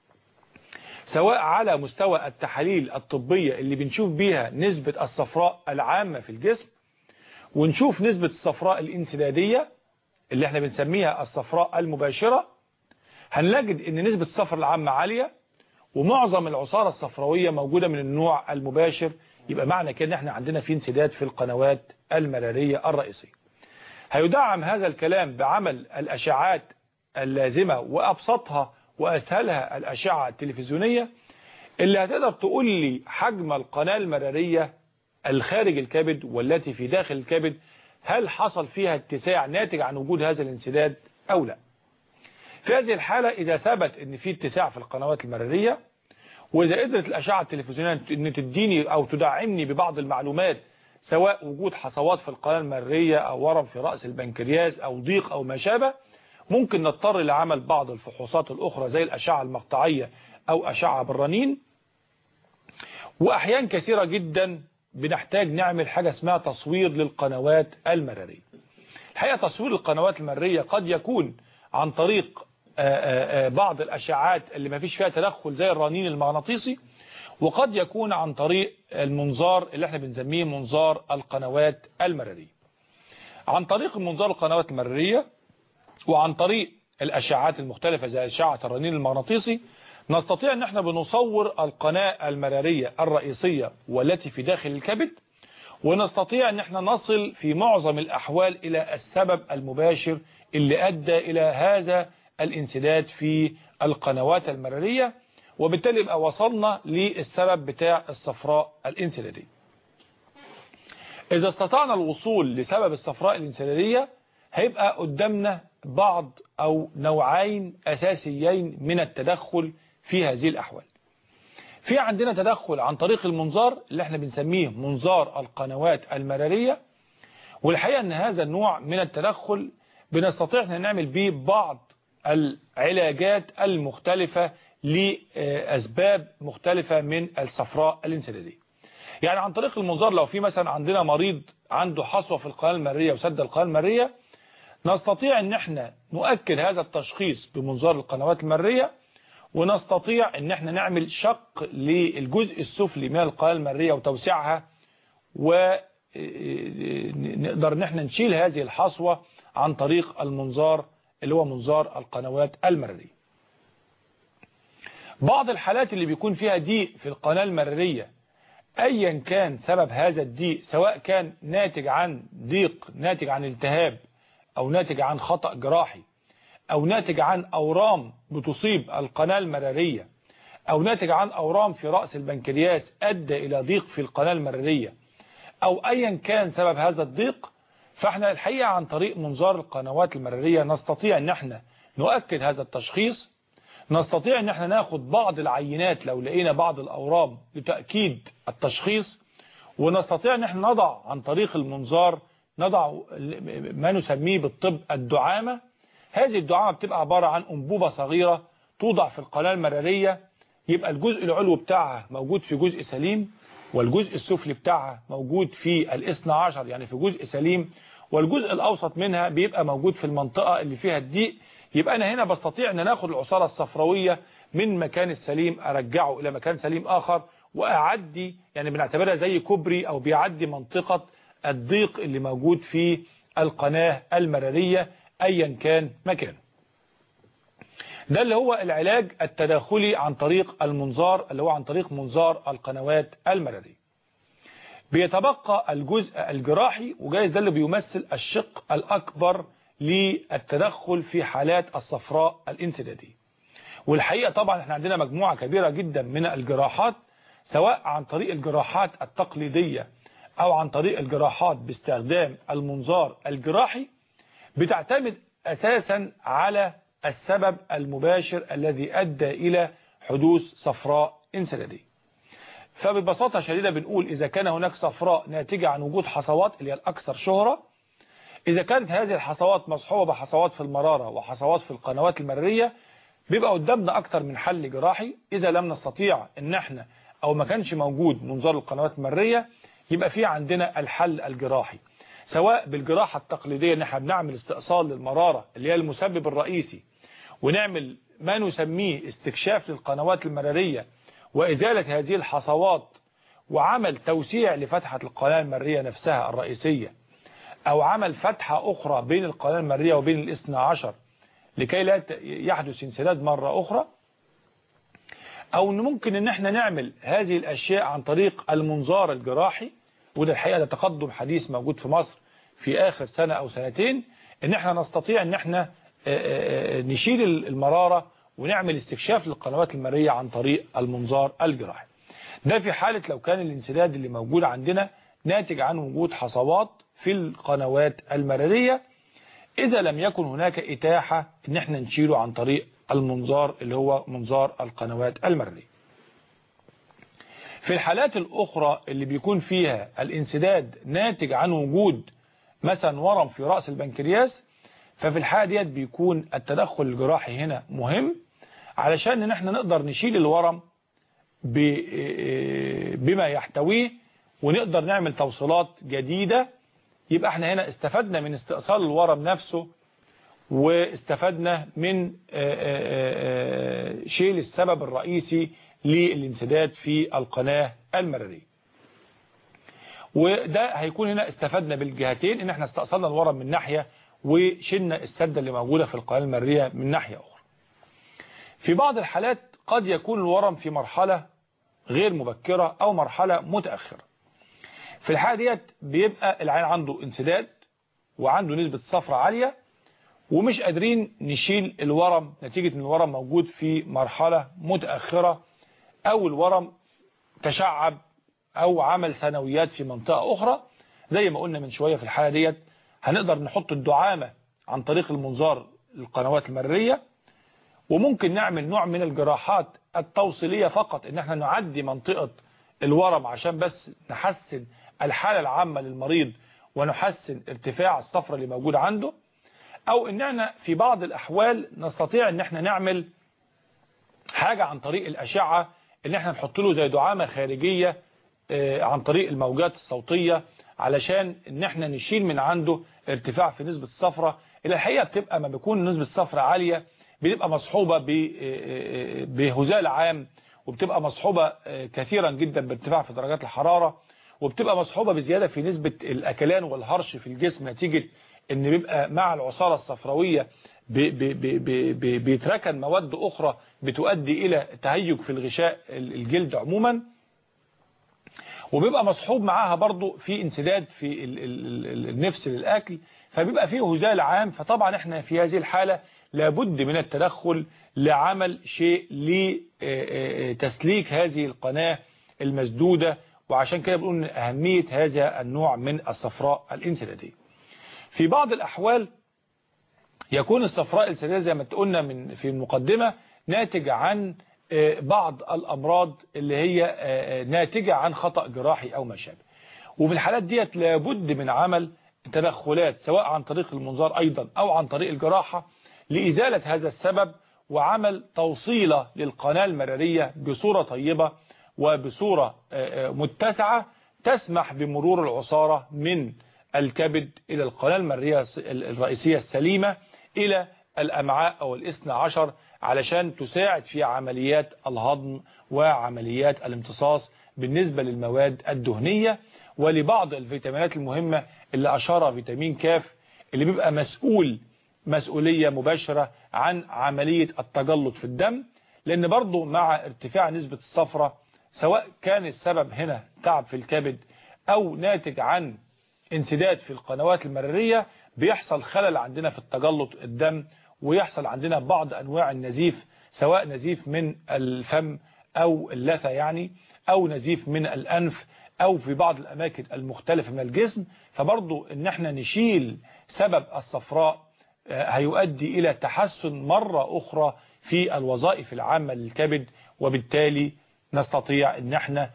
سواء على مستوى التحاليل الطبية اللي بنشوف بيها نسبة الصفراء العامة في الجسم، ونشوف نسبة الصفراء الانسدادية اللي احنا بنسميها الصفراء المباشرة. هنلاقي ان نسبة الصفر العامة عالية، ومعظم العصارة الصفراوية موجودة من النوع المباشر، يبقى معنى كده ان احنا عندنا في انسداد في القنوات المرارية الرئيسية. هيدعم هذا الكلام بعمل الأشعات اللازمة، وأبسطها وأسهلها الأشعة التلفزيونية اللي هتقدر تقول لي حجم القناة المرارية الخارج الكبد والتي في داخل الكبد، هل حصل فيها اتساع ناتج عن وجود هذا الانسداد أو لا. في هذه الحالة إذا ثبت ان في اتساع في القنوات المرارية، وإذا قدرت الأشعة التلفزيونية ان تديني أو تدعمني ببعض المعلومات، سواء وجود حصوات في القناة المرارية أو ورم في رأس البنكرياس أو ضيق أو ما شابه، ممكن نضطر لعمل بعض الفحوصات الأخرى زي الأشعة المقطعية أو أشعة بالرنين. وأحيان كثيرة جدا بنحتاج نعمل حاجة اسمها تصوير للقنوات المرارية. الحقيقة تصوير القنوات المرارية قد يكون عن طريق بعض الأشعات اللي ما فيش فيها تدخل زي الرنين المغناطيسي، وقد يكون عن طريق المنظار اللي احنا بنسميه منظار القنوات المرارية. عن طريق منظار القنوات المرارية وعن طريق الأشعات المختلفة زي أشعة الرنين المغناطيسي، نستطيع ان احنا بنصور القناة المرارية الرئيسية والتي في داخل الكبد، ونستطيع ان احنا نصل في معظم الأحوال إلى السبب المباشر اللي أدى إلى هذا الانسداد في القنوات المرارية، وبالتالي يبقى وصلنا للسبب بتاع الصفراء الانسدادية. إذا استطعنا الوصول لسبب الصفراء الانسدادية هيبقى قدامنا بعض أو نوعين أساسيين من التدخل في هذه الأحوال. في عندنا تدخل عن طريق المنظار اللي احنا بنسميه منظار القنوات المرارية، والحقيقة أن هذا النوع من التدخل بنستطيع أن نعمل به بعض العلاجات المختلفة لأسباب مختلفة من الصفراء الانسدادية. يعني عن طريق المنظار لو في مثلا عندنا مريض عنده حصوة في القناة المرارية وسد القناة المرارية، نستطيع ان احنا نؤكد هذا التشخيص بمنظار القنوات المرارية، ونستطيع ان احنا نعمل شق للجزء السفلي من القناة المرارية وتوسيعها، ونقدر ان احنا نشيل هذه الحصوة عن طريق المنظار اللي هو منظار القنوات المرارية. بعض الحالات اللي بيكون فيها ضيق في القناة المرارية ايا كان سبب هذا الضيق، سواء كان ناتج عن ضيق ناتج عن التهاب او ناتج عن خطأ جراحي او ناتج عن اورام بتصيب القناة المرارية او ناتج عن اورام في رأس البنكرياس ادى الى ضيق في القناة المرارية، او ايا كان سبب هذا الضيق، فاحنا الحقيقة عن طريق منظار القنوات المرارية نستطيع ان احنا نؤكد هذا التشخيص، نستطيع ان احنا ناخد بعض العينات لو لقينا بعض الاورام لتأكيد التشخيص، ونستطيع ان احنا نضع عن طريق المنظار نضع ما نسميه بالطب الدعامة. هذه الدعامة بتبقى عبارة عن أنبوبة صغيرة توضع في القناة المرارية، يبقى الجزء العلوي بتاعها موجود في جزء سليم، والجزء السفلي بتاعها موجود في الاثنى عشر يعني في جزء سليم، والجزء الأوسط منها بيبقى موجود في المنطقة اللي فيها الضيق. يبقى أنا هنا بستطيع أن ناخد العصارة الصفراوية من مكان السليم أرجعه إلى مكان سليم آخر، وأعدي يعني بنعتبرها زي كوبري أو بيعدي منطقة الضيق اللي موجود في القناة المرارية أيا كان مكانه. ده اللي هو العلاج التداخلي عن طريق المنظار اللي هو عن طريق منظار القنوات المرارية. بيتبقى الجزء الجراحي، وجايز ده اللي بيمثل الشق الأكبر للتدخل في حالات الصفراء الانسدادية. والحقيقة طبعا احنا عندنا مجموعة كبيرة جدا من الجراحات، سواء عن طريق الجراحات التقليدية أو عن طريق الجراحات باستخدام المنظار الجراحي، بتعتمد أساسا على السبب المباشر الذي أدى إلى حدوث صفراء انسدادية. فببساطة شديدة بنقول إذا كان هناك صفراء ناتجة عن وجود حصوات اللي هي الأكثر شهرة، إذا كانت هذه الحصوات مصحوبة بحصوات في المرارة وحصوات في القنوات المرارية، بيبقى قدامنا أكتر من حل جراحي. إذا لم نستطيع إن احنا أو ما كانش موجود منظار القنوات المرارية، يبقى في عندنا الحل الجراحي، سواء بالجراحة التقليدية ان احنا بنعمل استئصال للمرارة اللي هي المسبب الرئيسي، ونعمل ما نسميه استكشاف للقنوات المرارية وإزالة هذه الحصوات وعمل توسيع لفتحة القناة المرارية نفسها الرئيسية، أو عمل فتحة أخرى بين القناة المرارية وبين الاثنى عشر لكي لا يحدث انسداد مرة أخرى، أو إن ممكن إن احنا نعمل هذه الأشياء عن طريق المنظار الجراحي. وده الحقيقة ده تقدم حديث موجود في مصر في آخر سنة أو سنتين، إن احنا نستطيع إن احنا نشيل المرارة ونعمل استكشاف للقنوات المرارية عن طريق المنظار الجراحي. ده في حالة لو كان الانسداد اللي موجود عندنا ناتج عن وجود حصوات في القنوات المرارية، إذا لم يكن هناك إتاحة إن احنا نشيله عن طريق المنظار اللي هو منظار القنوات المرارية. في الحالات الأخرى اللي بيكون فيها الانسداد ناتج عن وجود مثلا ورم في رأس البنكرياس، ففي الحالة ديت بيكون التدخل الجراحي هنا مهم، علشان ان احنا نقدر نشيل الورم بما يحتويه ونقدر نعمل توصيلات جديدة. يبقى احنا هنا استفدنا من استئصال الورم نفسه، واستفدنا من شيل السبب الرئيسي للانسداد في القناة المرارية. وده هيكون هنا استفدنا بالجهتين، ان احنا استأصلنا الورم من ناحية وشلنا السدة اللي موجودة في القناة المرارية من ناحية أخرى. في بعض الحالات قد يكون الورم في مرحلة غير مبكرة أو مرحلة متأخرة. في الحالة ديت بيبقى العين عنده انسداد وعنده نسبة صفرة عالية، ومش قادرين نشيل الورم نتيجة ان الورم موجود في مرحلة متأخرة او الورم تشعب او عمل ثانويات في منطقة اخرى. زي ما قلنا من شوية في الحالة ديت هنقدر نحط الدعامة عن طريق المنظار القنوات المرية، وممكن نعمل نوع من الجراحات التوصيلية فقط ان احنا نعدي منطقة الورم عشان بس نحسن الحالة العامة للمريض ونحسن ارتفاع الصفرة اللي موجود عنده، او ان احنا في بعض الاحوال نستطيع ان احنا نعمل حاجة عن طريق الاشعة ان احنا نحط له زي دعامة خارجية عن طريق الموجات الصوتية علشان ان احنا نشيل من عنده ارتفاع في نسبة الصفرة. الى الحقيقة بتبقى ما بيكون نسبة الصفرة عالية بتبقى مصحوبة بهزال عام، وبتبقى مصحوبة كثيرا جدا بارتفاع في درجات الحرارة، وبتبقى مصحوبة بزيادة في نسبة الأكلان والهرش في الجسم نتيجة ان بيبقى مع العصارة الصفراوية بيتركن مواد أخرى بتؤدي إلى تهيج في الغشاء الجلد عموما، وبيبقى مصحوب معاها برضو في انسداد في النفس للأكل، فبيبقى فيه هزال عام. فطبعا احنا في هذه الحالة لابد من التدخل لعمل شيء لتسليك هذه القناة المسدودة، وعشان كده بنقول أهمية هذا النوع من الصفراء الانسدادية. في بعض الأحوال يكون الصفراء الانسدادية زي ما قلنا من في المقدمة ناتج عن بعض الأمراض اللي هي ناتجة عن خطأ جراحي أو ما شابه، وفي الحالات ديت لابد من عمل تدخلات سواء عن طريق المنظار أيضا أو عن طريق الجراحة لإزالة هذا السبب، وعمل توصيلة للقناة المرارية بصورة طيبة وبصورة متسعة تسمح بمرور العصارة من الكبد إلى القناة المرارية الرئيسية السليمة إلى الأمعاء أو الاثنى عشر علشان تساعد في عمليات الهضم وعمليات الامتصاص بالنسبة للمواد الدهنية ولبعض الفيتامينات المهمة اللي أشار فيتامين كاف اللي بيبقى مسؤول مسؤولية مباشرة عن عملية التجلط في الدم، لأن برضو مع ارتفاع نسبة الصفرة سواء كان السبب هنا تعب في الكبد أو ناتج عن انسداد في القنوات المرارية بيحصل خلل عندنا في التجلط الدم، ويحصل عندنا بعض أنواع النزيف سواء نزيف من الفم أو اللثة يعني أو نزيف من الأنف أو في بعض الأماكن المختلفة من الجسم. فبرضو إن احنا نشيل سبب الصفراء هيؤدي إلى تحسن مرة أخرى في الوظائف العامة للكبد، وبالتالي نستطيع إن احنا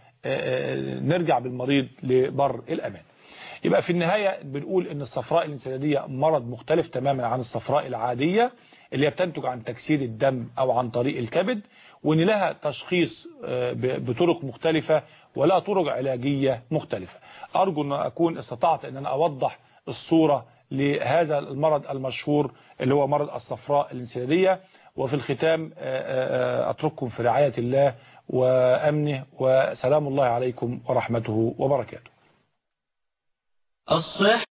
نرجع بالمريض لبر الأمان. يبقى في النهاية بنقول إن الصفراء الانسدادية مرض مختلف تماما عن الصفراء العادية اللي بتنتج عن تكسير الدم أو عن طريق الكبد، وإن لها تشخيص بطرق مختلفة ولا طرق علاجية مختلفة. أرجو أن أكون استطعت أن أنا أوضح الصورة لهذا المرض المشهور اللي هو مرض الصفراء الانسدادية. وفي الختام أترككم في رعاية الله وأمنه، وسلام الله عليكم ورحمته وبركاته. الصحة